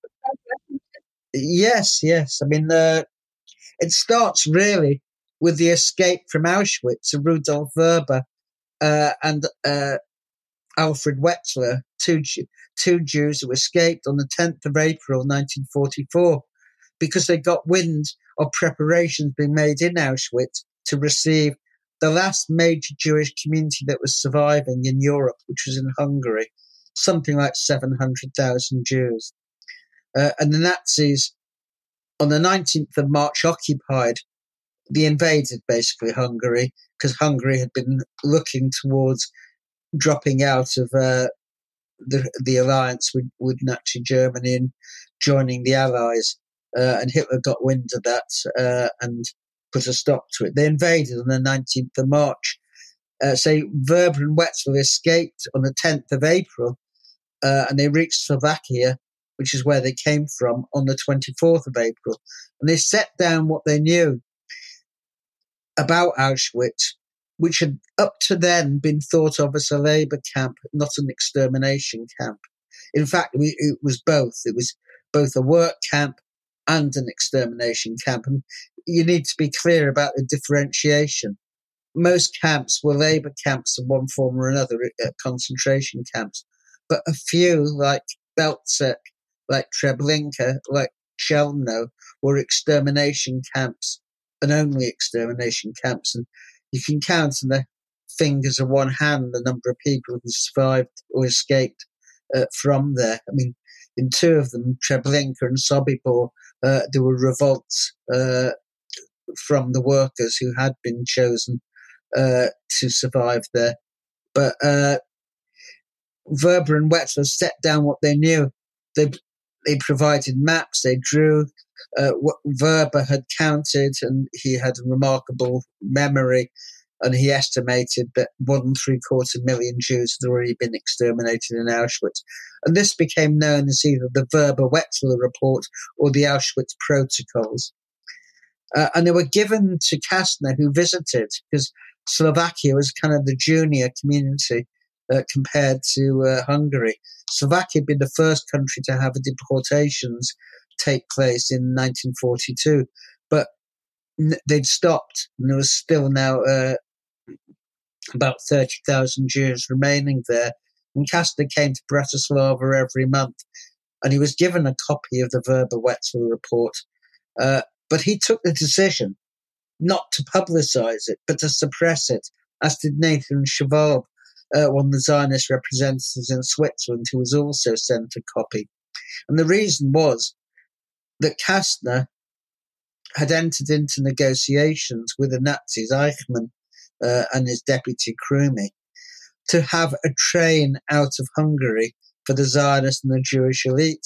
Yes. I mean, it starts really with the escape from Auschwitz of Rudolf Werber and Alfred Wetzler, two Jews who escaped on the 10th of April 1944 because they got wind of preparations being made in Auschwitz to receive the last major Jewish community that was surviving in Europe, which was in Hungary, something like 700,000 Jews. And the Nazis, on the 19th of March, they invaded basically Hungary, because Hungary had been looking towards dropping out of the alliance with Nazi Germany and joining the Allies. And Hitler got wind of that and put a stop to it. They invaded on the 19th of March. So Werber and Wetzler escaped on the 10th of April, and they reached Slovakia, which is where they came from, on the 24th of April. And they set down what they knew about Auschwitz, which had up to then been thought of as a labor camp, not an extermination camp. In fact, it was both. It was both a work camp and an extermination camp. And you need to be clear about the differentiation. Most camps were labor camps of one form or another, concentration camps. But a few, like Belzec, like Treblinka, like Chelmno, were extermination camps, and only extermination camps. And you can count on the fingers of one hand the number of people who survived or escaped from there. I mean, in two of them, Treblinka and Sobibor, there were revolts from the workers who had been chosen to survive there. But Werber and Wetzler set down what they knew. They provided maps, they drew. What Werber had counted, and he had a remarkable memory, and he estimated that 1.75 million Jews had already been exterminated in Auschwitz. And this became known as either the Werber-Wetzler report or the Auschwitz protocols. And they were given to Kastner, who visited, because Slovakia was kind of the junior community compared to Hungary. Slovakia had been the first country to have deportations take place in 1942, but they'd stopped, and there was still now about 30,000 Jews remaining there. And Kastner came to Bratislava every month and he was given a copy of the Werber-Wetzler report. But he took the decision not to publicize it, but to suppress it, as did Nathan Schwab, one of the Zionist representatives in Switzerland, who was also sent a copy. And the reason was that Kastner had entered into negotiations with the Nazis, Eichmann and his deputy Krümi, to have a train out of Hungary for the Zionist and the Jewish elite.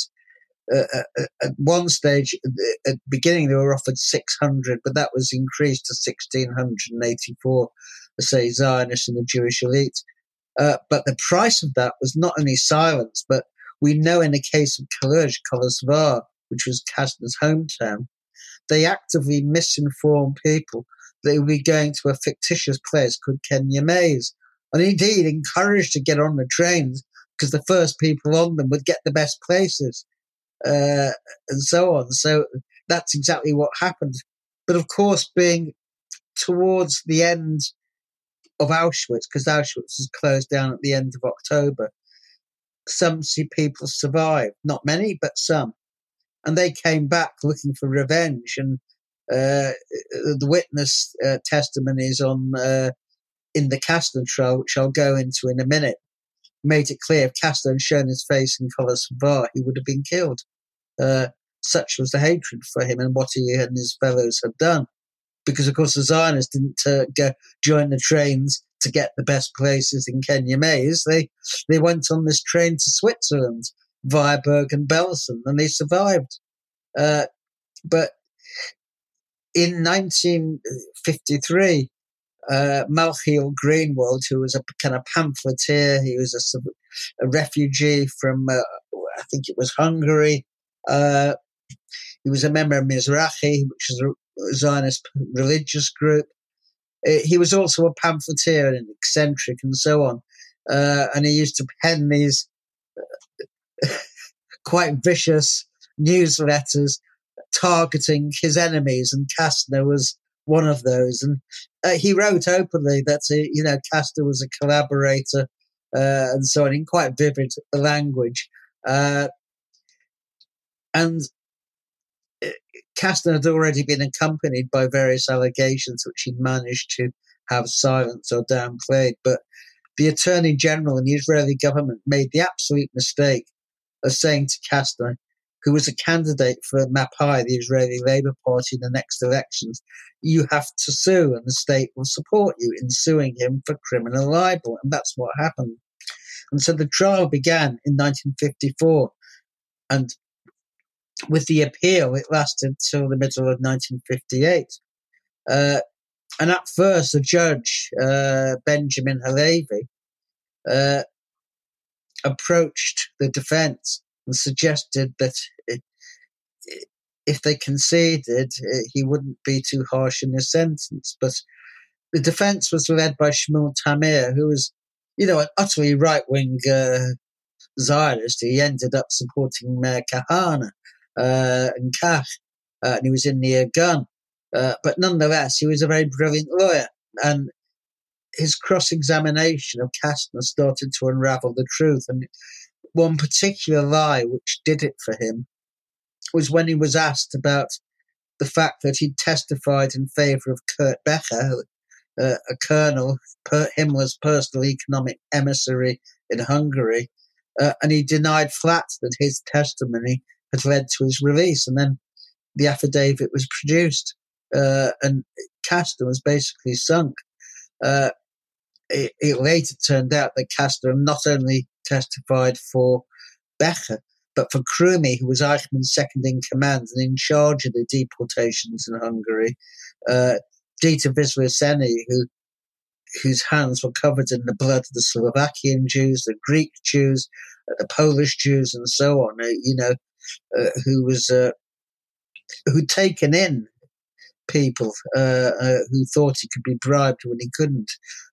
At one stage, at the beginning, they were offered 600, but that was increased to 1,684, say, Zionists and the Jewish elite. But the price of that was not only silence, but we know in the case of Cluj, Kolozsvár, which was Kastner's hometown, they actively misinformed people that they would be going to a fictitious place called Kenya Maze, and indeed encouraged to get on the trains because the first people on them would get the best places. And so on. So that's exactly what happened. But of course, being towards the end of Auschwitz, because Auschwitz was closed down at the end of October, some people survived. Not many, but some. And they came back looking for revenge. And the witness testimonies on in the Kastner trial, which I'll go into in a minute, made it clear if Kastner had shown his face in Kolozsvár, he would have been killed. Such was the hatred for him and what he and his fellows had done. Because, of course, the Zionists didn't go join the trains to get the best places in Kenya Maze. They went on this train to Switzerland via Bergen-Belsen, and they survived. But in 1953, Malchiel Greenwald, who was a kind of pamphleteer, he was a refugee from, I think it was Hungary. He was a member of Mizrahi, which is a Zionist religious group. He was also a pamphleteer and eccentric and so on. And he used to pen these quite vicious newsletters targeting his enemies, and Kastner was one of those. And he wrote openly that, Kastner was a collaborator and so on, in quite vivid language. And Kastner had already been accompanied by various allegations which he'd managed to have silenced or downplayed. But the Attorney General and the Israeli government made the absolute mistake of saying to Kastner, who was a candidate for Mapai, the Israeli Labour Party, in the next elections, you have to sue and the state will support you in suing him for criminal libel. And that's what happened. And so the trial began in 1954. And with the appeal, it lasted till the middle of 1958. And at first, the judge, Benjamin Halevi, approached the defense and suggested that if they conceded, he wouldn't be too harsh in his sentence. But the defense was led by Shmuel Tamir, who was, an utterly right-wing Zionist. He ended up supporting Meir Kahane and Kach, and he was in the gun. But nonetheless, he was a very brilliant lawyer. And his cross-examination of Kastner started to unravel the truth. And one particular lie which did it for him was when he was asked about the fact that he testified in favor of Kurt Becher, a colonel, Himmler's personal economic emissary in Hungary, and he denied flat that his testimony had led to his release. And then the affidavit was produced, and Kastner was basically sunk. It later turned out that Kastner not only testified for Becher, but for Krümi, who was Eichmann's second in command and in charge of the deportations in Hungary, Dieter Wisła-Seny, whose hands were covered in the blood of the Slovakian Jews, the Greek Jews, the Polish Jews, and so on, who'd taken in people who thought he could be bribed when he couldn't.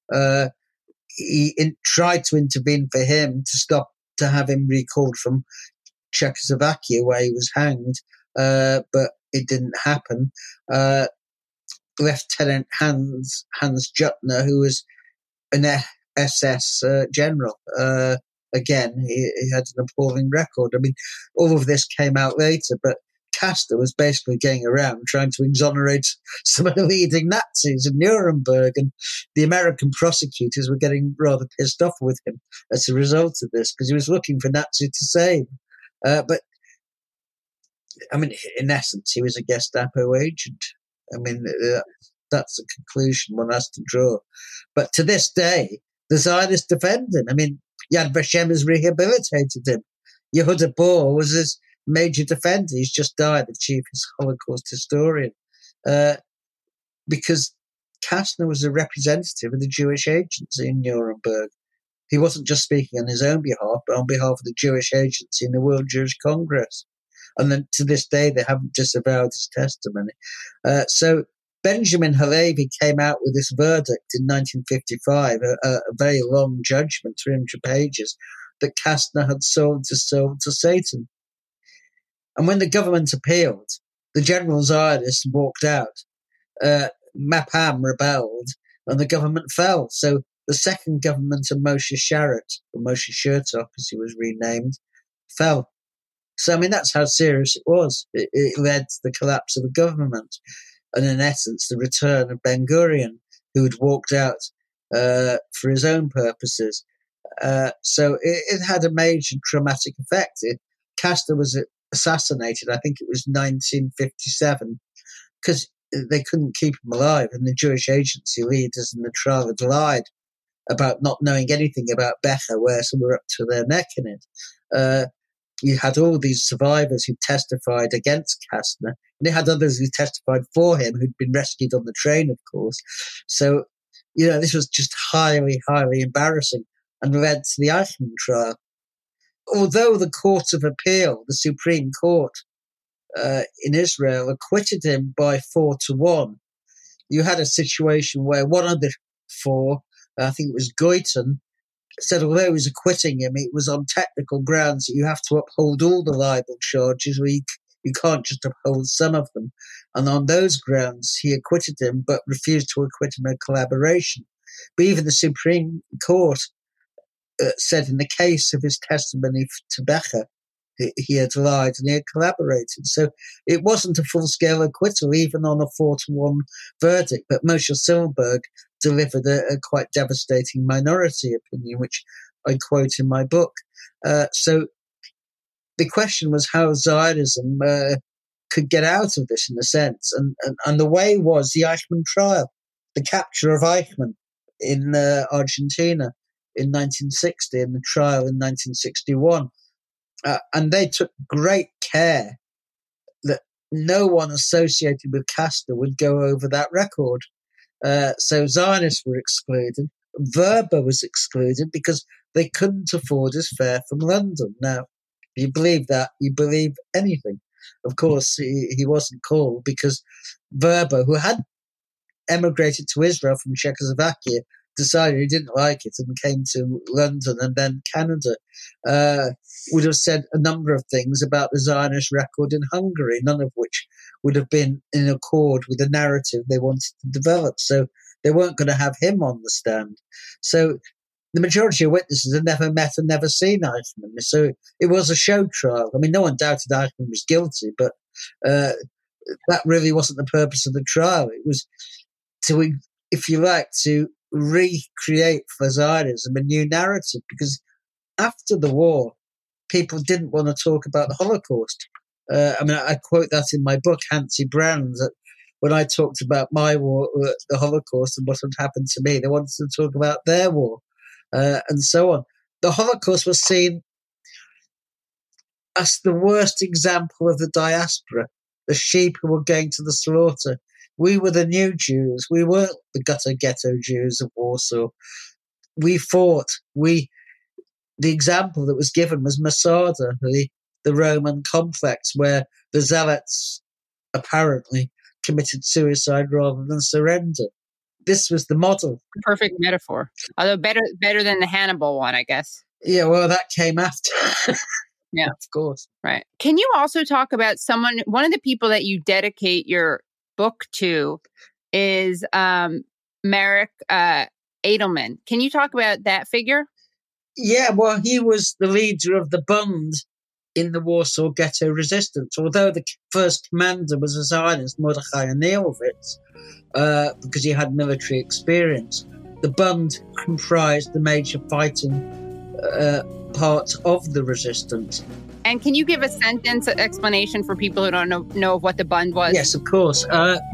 He tried to intervene for him to have him recalled from Czechoslovakia, where he was hanged, but it didn't happen. Lieutenant Hans Juttner, who was an SS general, again, he had an appalling record. I mean, all of this came out later, but Kastner was basically going around trying to exonerate some of the leading Nazis in Nuremberg, and the American prosecutors were getting rather pissed off with him as a result of this, because he was looking for Nazis to save. But, I mean, in essence, he was a Gestapo agent. I mean, that's the conclusion one has to draw. But to this day, the Zionists defend him. I mean, Yad Vashem has rehabilitated him. Yehuda Bor was his major defender. He's just died, the chief Holocaust historian, because Kastner was a representative of the Jewish agency in Nuremberg. He wasn't just speaking on his own behalf, but on behalf of the Jewish agency in the World Jewish Congress. And then to this day, they haven't disavowed his testimony. So Benjamin Halevi came out with this verdict in 1955, a very long judgment, 300 pages, that Kastner had sold to Satan. And when the government appealed, the general Zionists walked out. Mapam rebelled, and the government fell. So the second government of Moshe Sharett, or Moshe Chertok, as he was renamed, fell. So, I mean, that's how serious it was. It led to the collapse of the government, and in essence, the return of Ben-Gurion, who had walked out for his own purposes. So it had a major traumatic effect. Kastner was assassinated, I think it was 1957, because they couldn't keep him alive, and the Jewish agency leaders in the trial had lied about not knowing anything about Becher, where some were up to their neck in it. You had all these survivors who testified against Kastner, and they had others who testified for him, who'd been rescued on the train, of course. So, this was just highly, highly embarrassing, and led to the Eichmann trial. Although the Court of Appeal, the Supreme Court in Israel, acquitted him by 4-1, you had a situation where one of the four, I think it was Goitin, said although he was acquitting him, it was on technical grounds that you have to uphold all the libel charges, where you can't just uphold some of them. And on those grounds, he acquitted him, but refused to acquit him of collaboration. But even the Supreme Court said in the case of his testimony to Becher, he had lied and he had collaborated. So it wasn't a full-scale acquittal, even on a 4-1 verdict. But Moshe Silberg delivered a quite devastating minority opinion, which I quote in my book. So the question was how Zionism could get out of this, in a sense. And the way was the Eichmann trial, the capture of Eichmann in Argentina in 1960 and the trial in 1961. And they took great care that no one associated with Kastner would go over that record. So Zionists were excluded. Verba was excluded because they couldn't afford his fare from London. Now, if you believe that, you believe anything. Of course, he wasn't called because Verba, who had emigrated to Israel from Czechoslovakia, decided he didn't like it and came to London and then Canada, would have said a number of things about the Zionist record in Hungary, none of which would have been in accord with the narrative they wanted to develop. So they weren't going to have him on the stand. So the majority of witnesses had never met and never seen Eichmann. So it was a show trial. I mean, no one doubted Eichmann was guilty, but that really wasn't the purpose of the trial. It was to, if you like, to recreate for Zionism a new narrative, because after the war, people didn't want to talk about the Holocaust. I quote that in my book, Hansi Brand, that when I talked about my war, the Holocaust, and what had happened to me, they wanted to talk about their war, and so on. The Holocaust was seen as the worst example of the diaspora, the sheep who were going to the slaughter. We were the new Jews. We weren't the gutter ghetto Jews of Warsaw. We fought. The example that was given was Masada, the Roman complex, where the zealots apparently committed suicide rather than surrender. This was the model. Perfect metaphor. Although better than the Hannibal one, I guess. Yeah, well, that came after. Yeah, of course. Right. Can you also talk about one of the people that you dedicate your book to is Marek Edelman. Can you talk about that figure? Yeah, well, he was the leader of the Bund in the Warsaw Ghetto resistance, although the first commander was a Zionist, Mordechai Neilowitz, because he had military experience. The Bund comprised the major fighting part of the resistance. And can you give a sentence explanation for people who don't know what the Bund was? Yes, of course.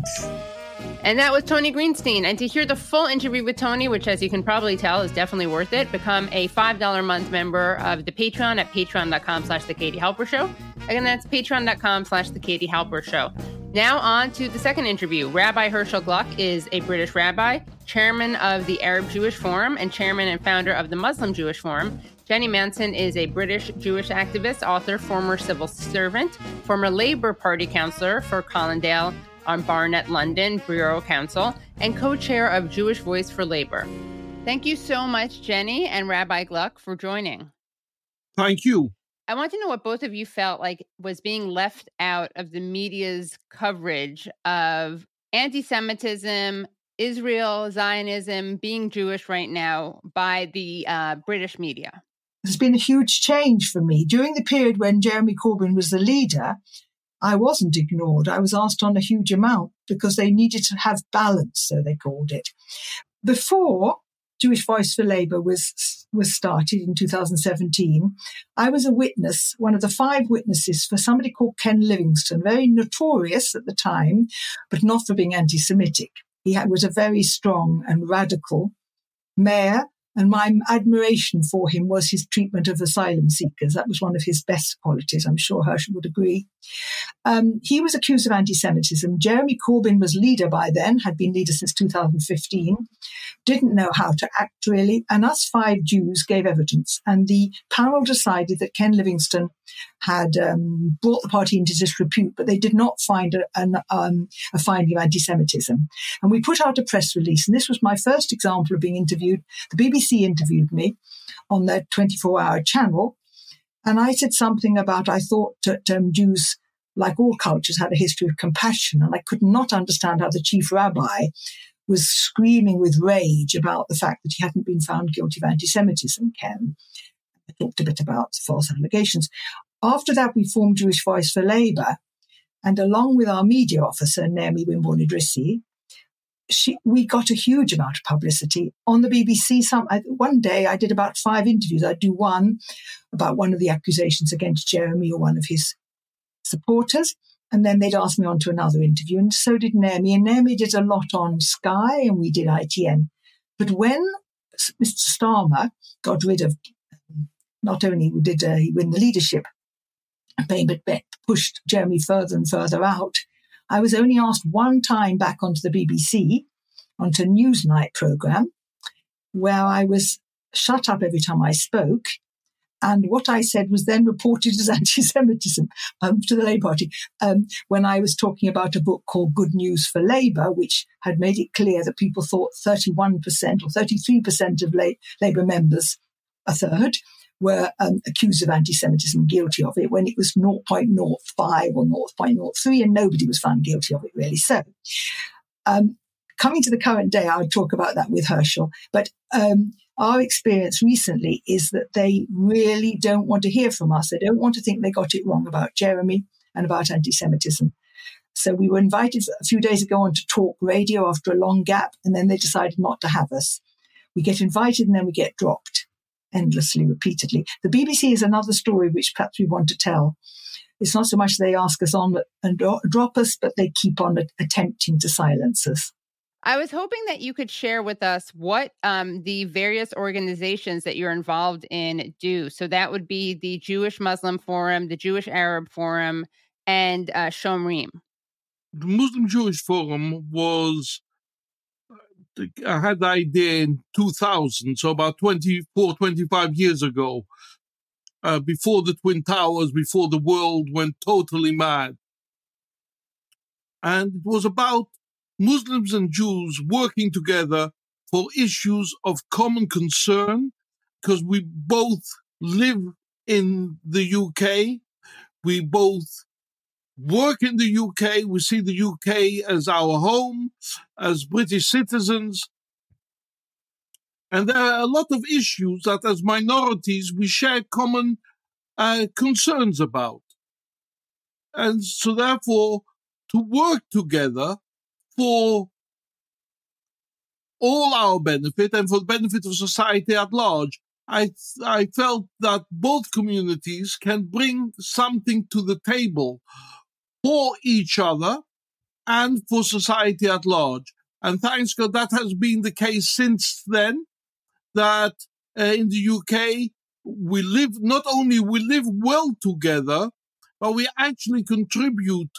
And that was Tony Greenstein. And to hear the full interview with Tony, which as you can probably tell is definitely worth it, become a $5 a month member of the Patreon at patreon.com/The Katie Halper Show. Again, that's patreon.com/The Katie Halper Show. Now on to the second interview. Rabbi Herschel Gluck is a British rabbi, chairman of the Arab Jewish Forum, and chairman and founder of the Muslim Jewish Forum. Jenny Manson is a British Jewish activist, author, former civil servant, former Labour Party councillor for Colindale on Barnet, London, Borough Council, and co-chair of Jewish Voice for Labour. Thank you so much, Jenny and Rabbi Gluck, for joining. Thank you. I want to know what both of you felt like was being left out of the media's coverage of anti-Semitism, Israel, Zionism, being Jewish right now by the British media. There's been a huge change for me. During the period when Jeremy Corbyn was the leader, I wasn't ignored. I was asked on a huge amount because they needed to have balance, so they called it. Before Jewish Voice for Labour was started in 2017, I was a witness, one of the 5 witnesses for somebody called Ken Livingstone, very notorious at the time, but not for being anti-Semitic. He was a very strong and radical mayor, and my admiration for him was his treatment of asylum seekers. That was one of his best qualities. I'm sure Herschel would agree. He was accused of anti-Semitism. Jeremy Corbyn was leader by then, had been leader since 2015, didn't know how to act really, and us 5 Jews gave evidence. And the panel decided that Ken Livingstone had brought the party into disrepute, but they did not find a finding of anti-Semitism. And we put out a press release, and this was my first example of being interviewed. The BBC interviewed me on their 24-hour channel, and I said something about I thought that Jews, like all cultures, had a history of compassion, and I could not understand how the chief rabbi was screaming with rage about the fact that he hadn't been found guilty of anti-Semitism, Ken. I talked a bit about false allegations. After that, we formed Jewish Voice for Labour, and along with our media officer, Naomi Wimborne-Idrissi, we got a huge amount of publicity on the BBC. One day I did about 5 interviews. I'd do one about one of the accusations against Jeremy or one of his supporters, and then they'd ask me on to another interview, and so did Naomi. And Naomi did a lot on Sky, and we did ITN. But when Mr. Starmer got rid of, not only did he win the leadership campaign, but pushed Jeremy further and further out, I was only asked one time back onto the BBC, onto a Newsnight programme, where I was shut up every time I spoke. And what I said was then reported as anti-Semitism to the Labour Party when I was talking about a book called Good News for Labour, which had made it clear that people thought 31% or 33% of Labour members, a third, were accused of anti-Semitism, guilty of it, when it was 0.05 or 0.03, and nobody was found guilty of it, really. So, coming to the current day, I would talk about that with Herschel, but our experience recently is that they really don't want to hear from us. They don't want to think they got it wrong about Jeremy and about anti-Semitism. So we were invited a few days ago on to Talk Radio after a long gap, and then they decided not to have us. We get invited and then we get dropped endlessly, repeatedly. The BBC is another story which perhaps we want to tell. It's not so much they ask us on and drop us, but they keep on attempting to silence us. I was hoping that you could share with us what the various organizations that you're involved in do. So that would be the Jewish Muslim Forum, the Jewish Arab Forum, and Shomrim. The Muslim Jewish Forum I had the idea in 2000, so about 24, 25 years ago, before the Twin Towers, before the world went totally mad. And it was about Muslims and Jews working together for issues of common concern, because we both live in the UK, we both work in the UK, we see the UK as our home, as British citizens, And there are a lot of issues that as minorities we share common concerns about. And so therefore, to work together for all our benefit and for the benefit of society at large, I felt that both communities can bring something to the table for each other and for society at large. And thanks God that has been the case since then, that in the UK, not only we live well together, but we actually contribute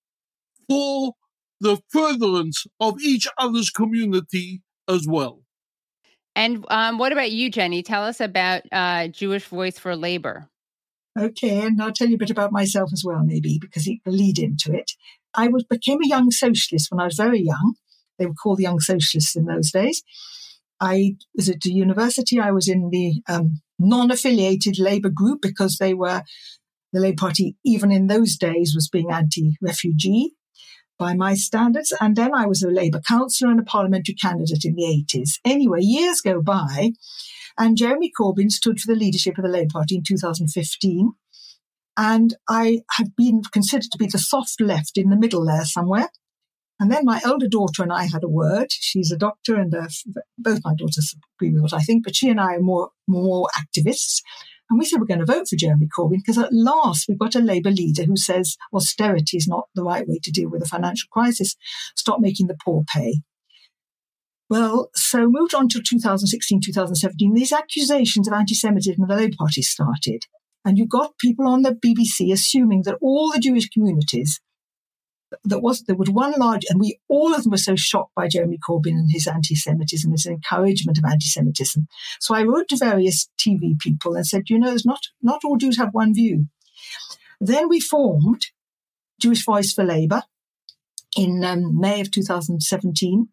for the furtherance of each other's community as well. And what about you, Jenny? Tell us about Jewish Voice for Labor. Okay, and I'll tell you a bit about myself as well, maybe, because it will lead into it. I became a young socialist when I was very young. They were called the Young Socialists in those days. I was at the university. I was in the non-affiliated Labour group because the Labour Party, even in those days, was being anti-refugee by my standards. And then I was a Labour councillor and a parliamentary candidate in the 80s. Anyway, years go by, and Jeremy Corbyn stood for the leadership of the Labour Party in 2015. And I had been considered to be the soft left in the middle there somewhere. And then my older daughter and I had a word. She's a doctor, and both my daughters agree with what I think, but she and I are more activists. And we said we're going to vote for Jeremy Corbyn because at last we've got a Labour leader who says austerity is not the right way to deal with a financial crisis. Stop making the poor pay. Well, so moved on to 2016, 2017, these accusations of anti-Semitism in the Labour Party started. And you got people on the BBC assuming that all the Jewish communities, there was one large, and all of them were so shocked by Jeremy Corbyn and his anti-Semitism, his encouragement of anti-Semitism. So I wrote to various TV people and said, there's not all Jews have one view. Then we formed Jewish Voice for Labour in May of 2017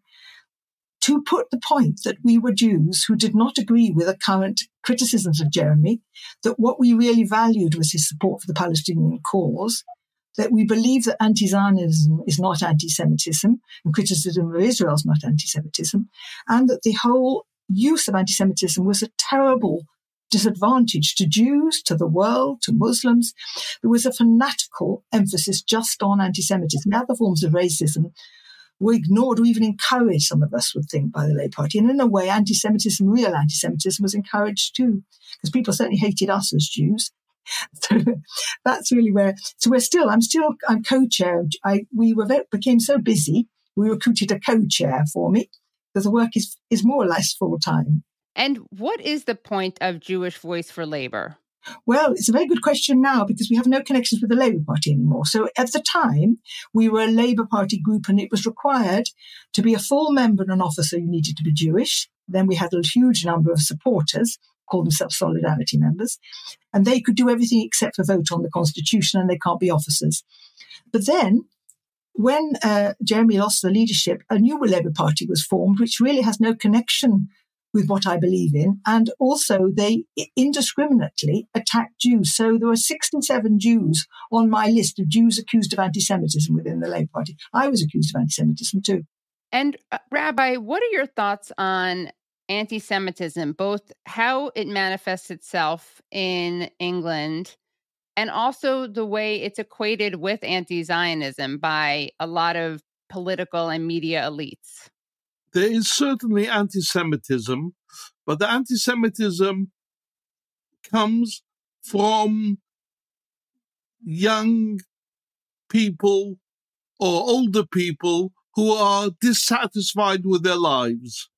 to put the point that we were Jews who did not agree with the current criticisms of Jeremy, that what we really valued was his support for the Palestinian cause, that we believe that anti-Zionism is not anti-Semitism and criticism of Israel is not anti-Semitism, and that the whole use of anti-Semitism was a terrible disadvantage to Jews, to the world, to Muslims. There was a fanatical emphasis just on anti-Semitism. Other forms of racism were ignored or even encouraged, some of us would think, by the Labour Party. And in a way, anti-Semitism, real anti-Semitism, was encouraged too, because people certainly hated us as Jews. So that's really where. So I'm co-chair. We became so busy, we recruited a co-chair for me because the work is more or less full time. And what is the point of Jewish Voice for Labor? Well, it's a very good question now because we have no connections with the Labour Party anymore. So at the time, we were a Labour Party group and it was required to be a full member and an officer, you needed to be Jewish. Then we had a huge number of supporters, called themselves Solidarity members, and they could do everything except for vote on the Constitution, and they can't be officers. But then, when Jeremy lost the leadership, a new Labour Party was formed, which really has no connection with what I believe in, and also they indiscriminately attacked Jews. So there were 67 Jews on my list of Jews accused of anti-Semitism within the Labour Party. I was accused of anti-Semitism too. And Rabbi, what are your thoughts on anti-Semitism, both how it manifests itself in England and also the way it's equated with anti-Zionism by a lot of political and media elites? There is certainly anti-Semitism, but the anti-Semitism comes from young people or older people who are dissatisfied with their lives.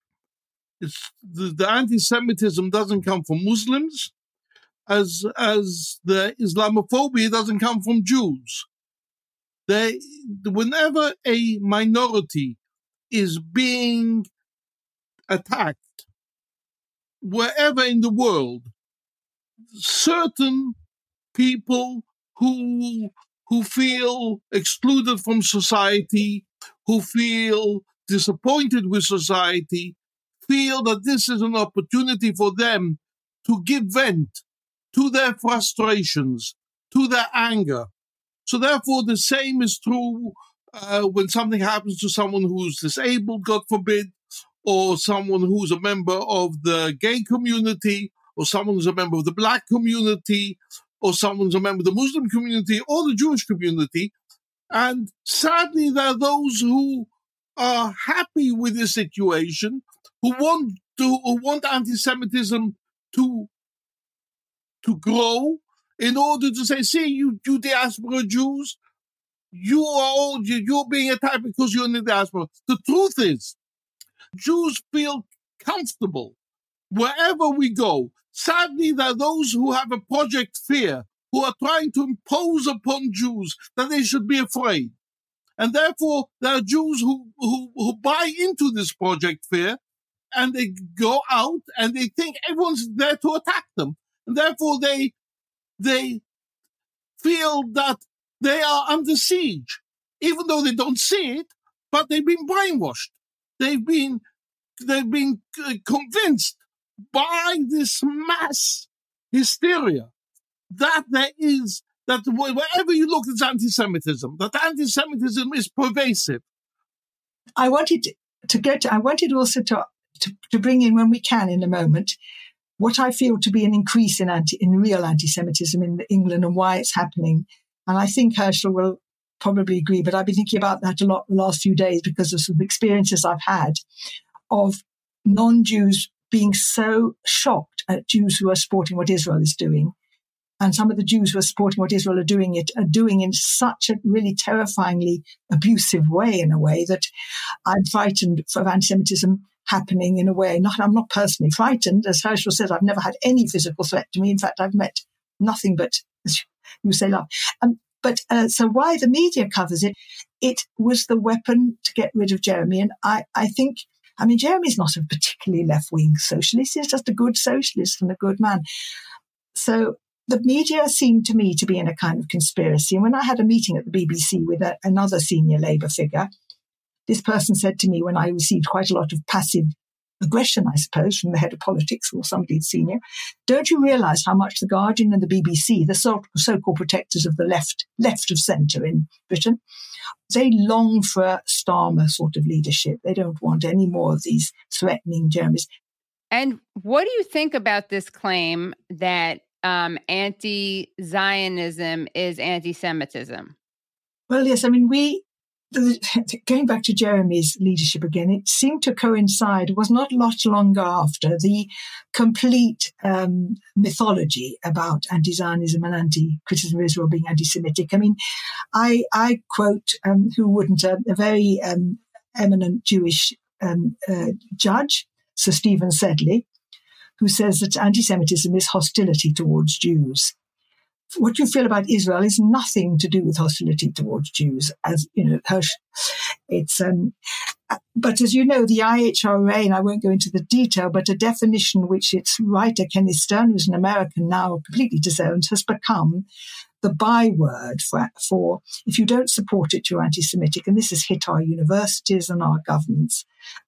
The anti-Semitism doesn't come from Muslims, as the Islamophobia doesn't come from Jews. Whenever a minority is being attacked, wherever in the world, certain people who feel excluded from society, who feel disappointed with society, feel that this is an opportunity for them to give vent to their frustrations, to their anger. So therefore, the same is true when something happens to someone who's disabled, God forbid, or someone who's a member of the gay community, or someone who's a member of the black community, or someone who's a member of the Muslim community, or the Jewish community. And sadly, there are those who are happy with this situation, who want anti-Semitism to grow, in order to say, see, you diaspora Jews, you're being attacked because you're in the diaspora. The truth is, Jews feel comfortable wherever we go. Sadly, there are those who have a project fear, who are trying to impose upon Jews that they should be afraid. And therefore, there are Jews who buy into this project fear, and they go out and they think everyone's there to attack them. And therefore, they feel that they are under siege, even though they don't see it, but they've been brainwashed. They've been convinced by this mass hysteria that wherever you look, there's anti-Semitism, that anti-Semitism is pervasive. I wanted also to bring in, when we can in a moment, what I feel to be an increase in real anti-Semitism in England and why it's happening. And I think Herschel will probably agree, but I've been thinking about that a lot the last few days because of some experiences I've had of non-Jews being so shocked at Jews who are supporting what Israel is doing. And some of the Jews who are supporting what Israel are doing in such a really terrifyingly abusive way, in a way that I'm frightened of anti-Semitism happening in a way. I'm not personally frightened. As Herschel says, I've never had any physical threat to me. In fact, I've met nothing but, as you say, love. So why the media covers it, it was the weapon to get rid of Jeremy. And I think, Jeremy's not a particularly left-wing socialist. He's just a good socialist and a good man. So the media seemed to me to be in a kind of conspiracy. And when I had a meeting at the BBC with another senior Labour figure, this person said to me, when I received quite a lot of passive aggression, I suppose, from the head of politics or somebody senior, don't you realise how much the Guardian and the BBC, the so-called protectors of the left of centre in Britain, they long for a Starmer sort of leadership. They don't want any more of these threatening Jeremys. And what do you think about this claim that anti-Zionism is anti-Semitism? Well, yes, going back to Jeremy's leadership again, it seemed to coincide, it was not much longer after, the complete mythology about anti-Zionism and anti-criticism of Israel being anti-Semitic. I quote, who wouldn't, a very eminent Jewish judge, Sir Stephen Sedley, who says that anti-Semitism is hostility towards Jews. What you feel about Israel is nothing to do with hostility towards Jews, as you know. It's but as you know, the IHRA, and I won't go into the detail, but a definition which its writer Kenneth Stern, who's an American now completely disowned, has become the byword for if you don't support it, you're anti-Semitic, and this has hit our universities and our governments.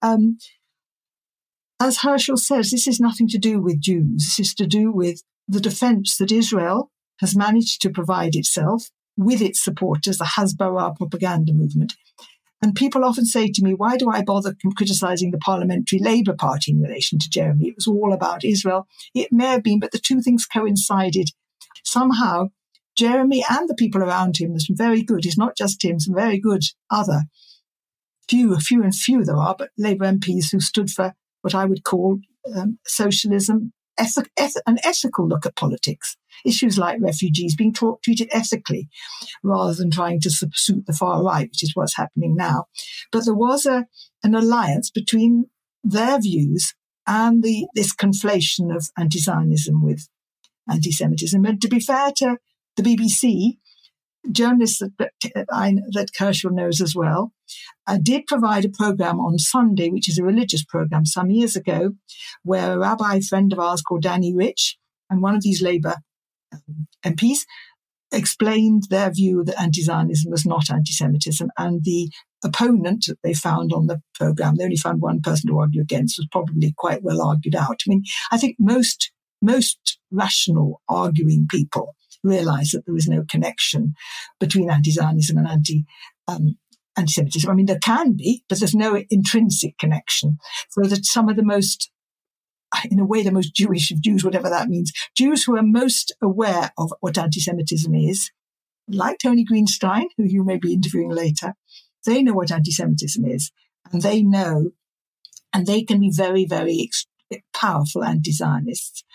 As Herschel says, this is nothing to do with Jews. This is to do with the defense that Israel has managed to provide itself with its supporters, the Hasbara propaganda movement. And people often say to me, why do I bother criticizing the Parliamentary Labour Party in relation to Jeremy? It was all about Israel. It may have been, but the two things coincided. Somehow, Jeremy and the people around him, there's some very good, it's not just him, some very good other, few there are, but Labour MPs who stood for what I would call socialism, an ethical look at politics. Issues like refugees being treated ethically rather than trying to subsume the far right, which is what's happening now. But there was an alliance between their views and this conflation of anti-Zionism with anti-Semitism. And to be fair to the BBC, journalists that Herschel knows as well, did provide a program on Sunday, which is a religious program some years ago, where a rabbi friend of ours called Danny Rich and one of these Labour MPs explained their view that anti-Zionism was not anti-Semitism, and the opponent that they found on the program, they only found one person to argue against, was probably quite well argued out. I think most rational arguing people realize that there is no connection between anti-Zionism and anti-Semitism. I mean, there can be, but there's no intrinsic connection. So that some of the most, in a way, the most Jewish of Jews, whatever that means, Jews who are most aware of what anti-Semitism is, like Tony Greenstein, who you may be interviewing later, they know what anti-Semitism is, and they know, and they can be very, very powerful anti-Zionists.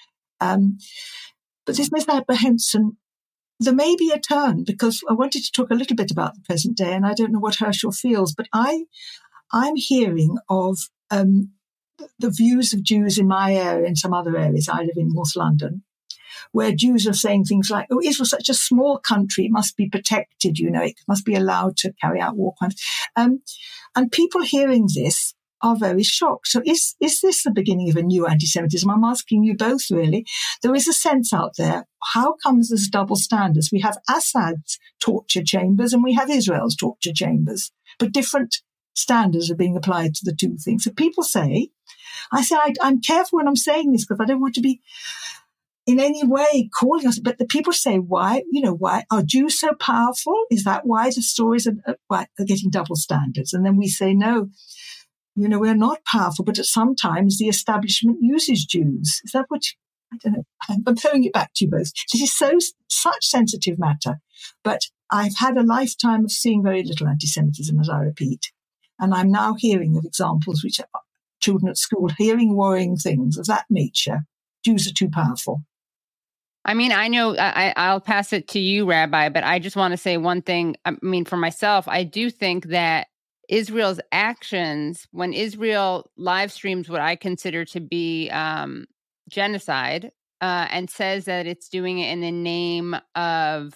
But this Miss Abrahamson, there may be a turn, because I wanted to talk a little bit about the present day, and I don't know what Herschel feels, but I'm hearing of the views of Jews in my area and some other areas. I live in North London, where Jews are saying things like, oh, Israel's such a small country, it must be protected, it must be allowed to carry out war crimes. And people hearing this are very shocked. So is this the beginning of a new anti-Semitism? I'm asking you both, really. There is a sense out there. How comes there's double standards? We have Assad's torture chambers and we have Israel's torture chambers, but different standards are being applied to the two things. So people say, I'm careful when I'm saying this because I don't want to be in any way calling us, but the people say, why are Jews so powerful? Is that why the stories are getting double standards? And then we say, no, we're not powerful, but sometimes the establishment uses Jews. Is that what I don't know. I'm throwing it back to you both. This is such sensitive matter, but I've had a lifetime of seeing very little anti-Semitism, as I repeat. And I'm now hearing of examples which are children at school hearing worrying things of that nature. Jews are too powerful. I mean, I know I'll pass it to you, Rabbi, but I just want to say one thing. I mean, for myself, I do think that Israel's actions, when Israel live streams what I consider to be genocide and says that it's doing it in the name of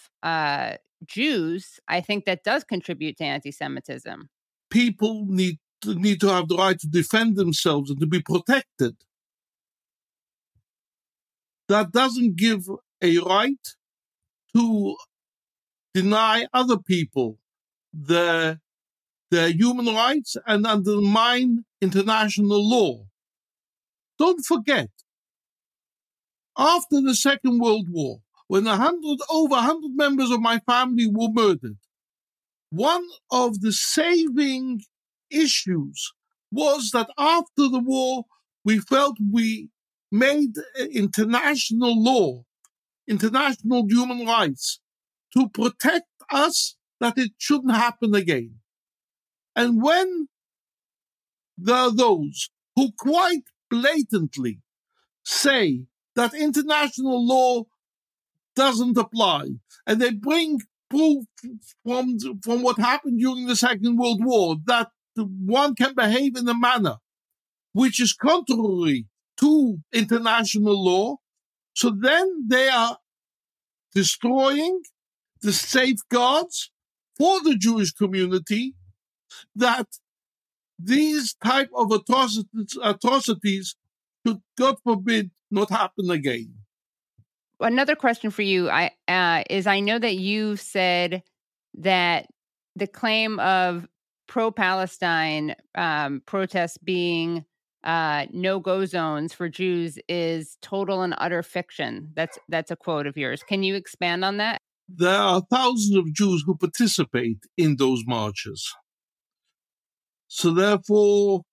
Jews, I think that does contribute to anti-Semitism. People need to have the right to defend themselves and to be protected. That doesn't give a right to deny other people their human rights and undermine international law. Don't forget, after the Second World War, when over 100 members of my family were murdered, one of the saving issues was that after the war, we felt we made international law, international human rights, to protect us, that it shouldn't happen again. And when there are those who quite blatantly say that international law doesn't apply, and they bring proof from what happened during the Second World War that one can behave in a manner which is contrary to international law, so then they are destroying the safeguards for the Jewish community that these type of atrocities should, God forbid, not happen again. Another question for you is I know that you said that the claim of pro-Palestine protests being no-go zones for Jews is total and utter fiction. That's a quote of yours. Can you expand on that? There are thousands of Jews who participate in those marches. So therefore,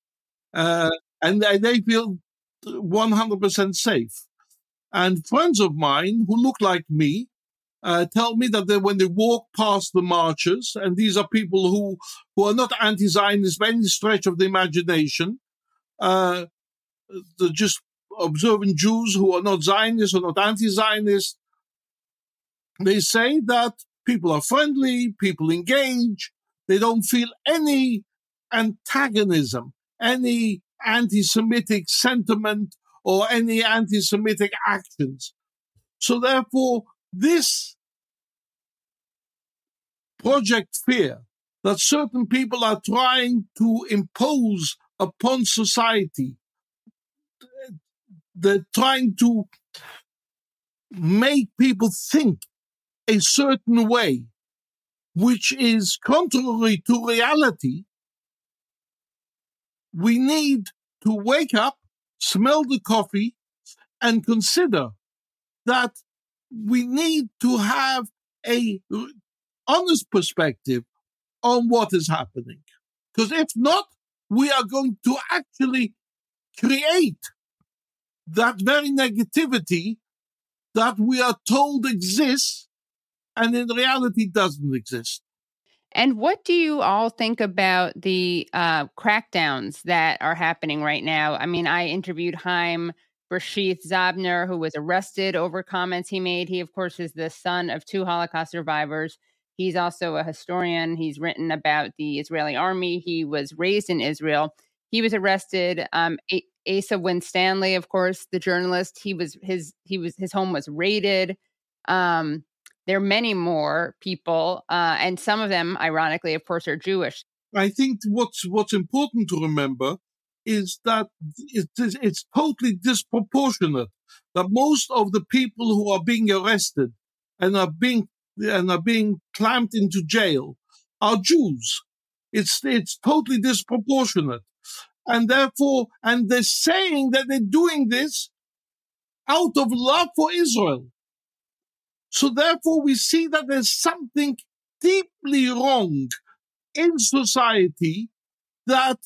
and they feel 100% safe. And friends of mine who look like me tell me that when they walk past the marches, and these are people who are not anti-Zionist by any stretch of the imagination, they're just observant Jews who are not Zionists or not anti-Zionist, they say that people are friendly, people engage, they don't feel any antagonism, any anti-Semitic sentiment, or any anti-Semitic actions. So therefore, this Project Fear that certain people are trying to impose upon society, they're trying to make people think a certain way, which is contrary to reality. We need to wake up, smell the coffee, and consider that we need to have a honest perspective on what is happening. Because if not, we are going to actually create that very negativity that we are told exists and in reality doesn't exist. And what do you all think about the crackdowns that are happening right now? I mean, I interviewed Haim Brashith Zabner, who was arrested over comments he made. He, of course, is the son of 2 Holocaust survivors. He's also a historian. He's written about the Israeli army. He was raised in Israel. He was arrested. Asa Winstanley, of course, the journalist, his home was raided. There are many more people, and some of them, ironically, of course, are Jewish. I think what's important to remember is that it's totally disproportionate that most of the people who are being arrested and are being clamped into jail are Jews. It's totally disproportionate. And therefore, they're saying that they're doing this out of love for Israel. So therefore, we see that there's something deeply wrong in society, that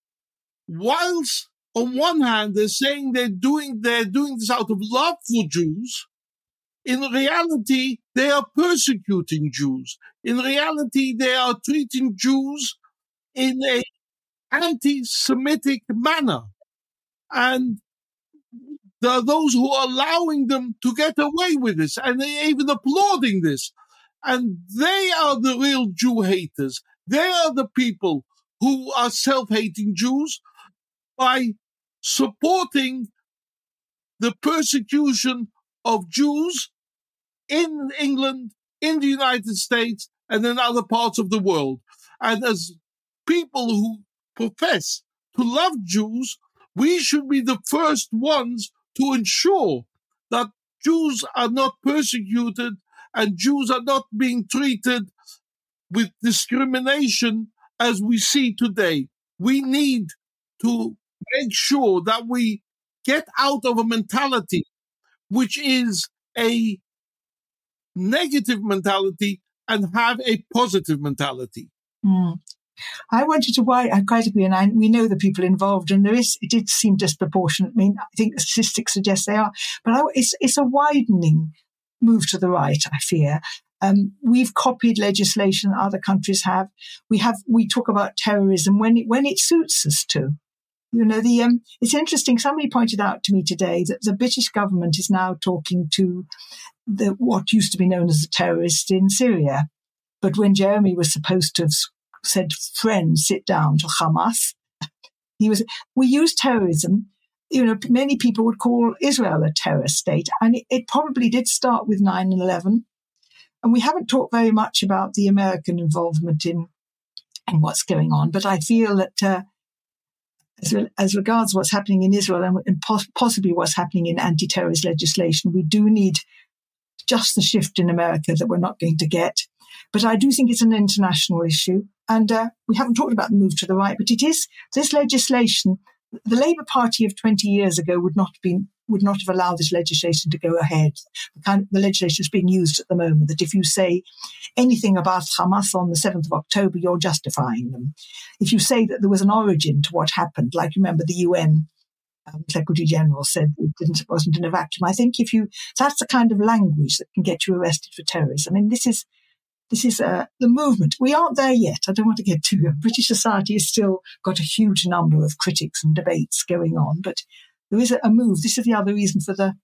whilst on one hand they're saying they're doing this out of love for Jews, in reality they are persecuting Jews. In reality, they are treating Jews in a anti-Semitic manner. And there are those who are allowing them to get away with this, and they're even applauding this. And they are the real Jew haters. They are the people who are self-hating Jews by supporting the persecution of Jews in England, in the United States, and in other parts of the world. And as people who profess to love Jews, we should be the first ones to ensure that Jews are not persecuted and Jews are not being treated with discrimination as we see today. We need to make sure that we get out of a mentality which is a negative mentality and have a positive mentality. I wanted to I quite agree, and we know the people involved, and it did seem disproportionate. I mean, I think the statistics suggest they are, but it's a widening move to the right, I fear. We've copied legislation other countries have. We talk about terrorism when it suits us to. You know, it's interesting. Somebody pointed out to me today that the British government is now talking to what used to be known as the terrorists in Syria. But when Jeremy was supposed to have said, friends, sit down, to Hamas, we use terrorism. You know, many people would call Israel a terror state, and it probably did start with 9/11. And we haven't talked very much about the American involvement in what's going on. But I feel that as regards what's happening in Israel and possibly what's happening in anti-terrorist legislation, we do need just the shift in America that we're not going to get. But I do think it's an international issue. And we haven't talked about the move to the right, but it is this legislation. The Labour Party of 20 years ago would not have allowed this legislation to go ahead. The legislation is being used at the moment, that if you say anything about Hamas on the 7th of October, you're justifying them. If you say that there was an origin to what happened, like remember the UN Secretary General said it wasn't in a vacuum. I think that's the kind of language that can get you arrested for terrorism. I mean, this is the movement. We aren't there yet. I don't want to get too. British society has still got a huge number of critics and debates going on, but there is a move. This is the other reason for the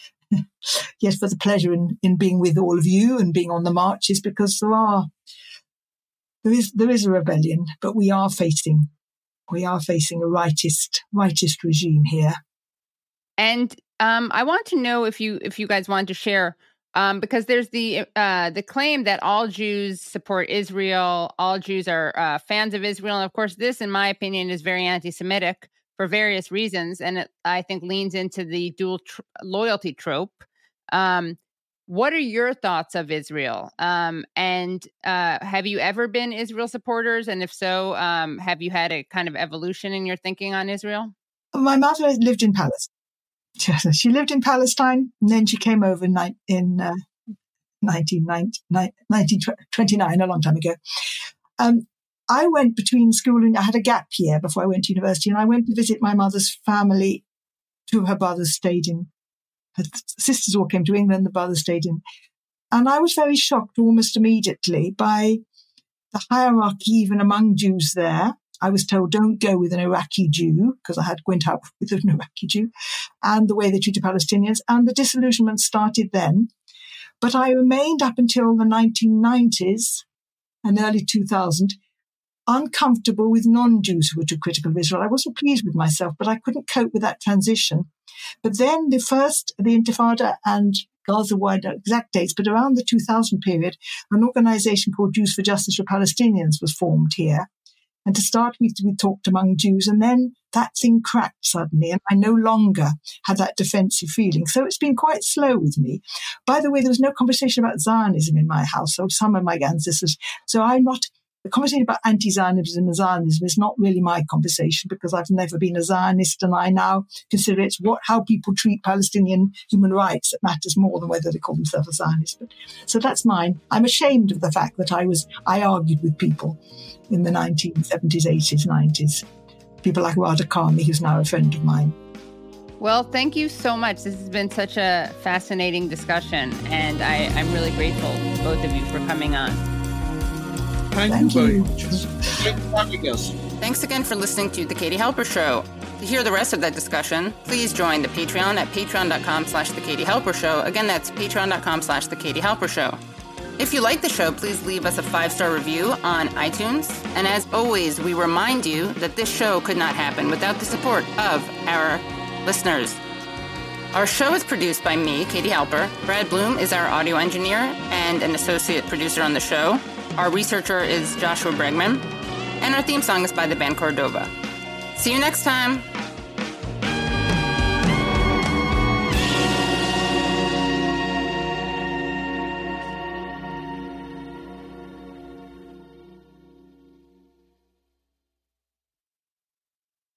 pleasure in being with all of you and being on the marches, because there is a rebellion, but we are facing a rightist regime here. And I want to know if you guys want to share. Because there's the claim that all Jews support Israel, all Jews are fans of Israel. And of course, this, in my opinion, is very anti-Semitic for various reasons. And it, I think, leans into the dual loyalty trope. What are your thoughts of Israel? And have you ever been Israel supporters? And if so, have you had a kind of evolution in your thinking on Israel? My mother lived in Palestine. She lived in Palestine, and then she came over in 1929, a long time ago. I went between school and I had a gap year before I went to university, and I went to visit my mother's family. Two of her brothers stayed in. Her sisters all came to England, the brothers stayed in. And I was very shocked almost immediately by the hierarchy even among Jews there. I was told, don't go with an Iraqi Jew, because I went out with an Iraqi Jew, and the way they treated Palestinians. And the disillusionment started then. But I remained up until the 1990s and early 2000 uncomfortable with non-Jews who were too critical of Israel. I wasn't pleased with myself, but I couldn't cope with that transition. But then the Intifada and Gaza wide exact dates, but around the 2000 period, an organization called Jews for Justice for Palestinians was formed here. And to start with, we talked among Jews, and then that thing cracked suddenly, and I no longer had that defensive feeling. So it's been quite slow with me. By the way, there was no conversation about Zionism in my household, some of my ancestors. So the conversation about anti-Zionism and Zionism is not really my conversation, because I've never been a Zionist, and I now consider it's how people treat Palestinian human rights that matters more than whether they call themselves a Zionist. So that's mine. I'm ashamed of the fact that I argued with people in the 1970s, 80s, 90s. People like Rada Karmi, who's now a friend of mine. Well, thank you so much. This has been such a fascinating discussion, and I'm really grateful to both of you for coming on. Thank you very much. Thanks for having us. Thanks again for listening to The Katie Halper Show. To hear the rest of that discussion, please join the Patreon at patreon.com/The Katie Halper Show. Again, that's patreon.com/The Katie Halper Show. If you like the show, please leave us a 5-star review on iTunes. And as always, we remind you that this show could not happen without the support of our listeners. Our show is produced by me, Katie Halper. Brad Bloom is our audio engineer and an associate producer on the show. Our researcher is Joshua Bregman. And our theme song is by the band Cordova. See you next time.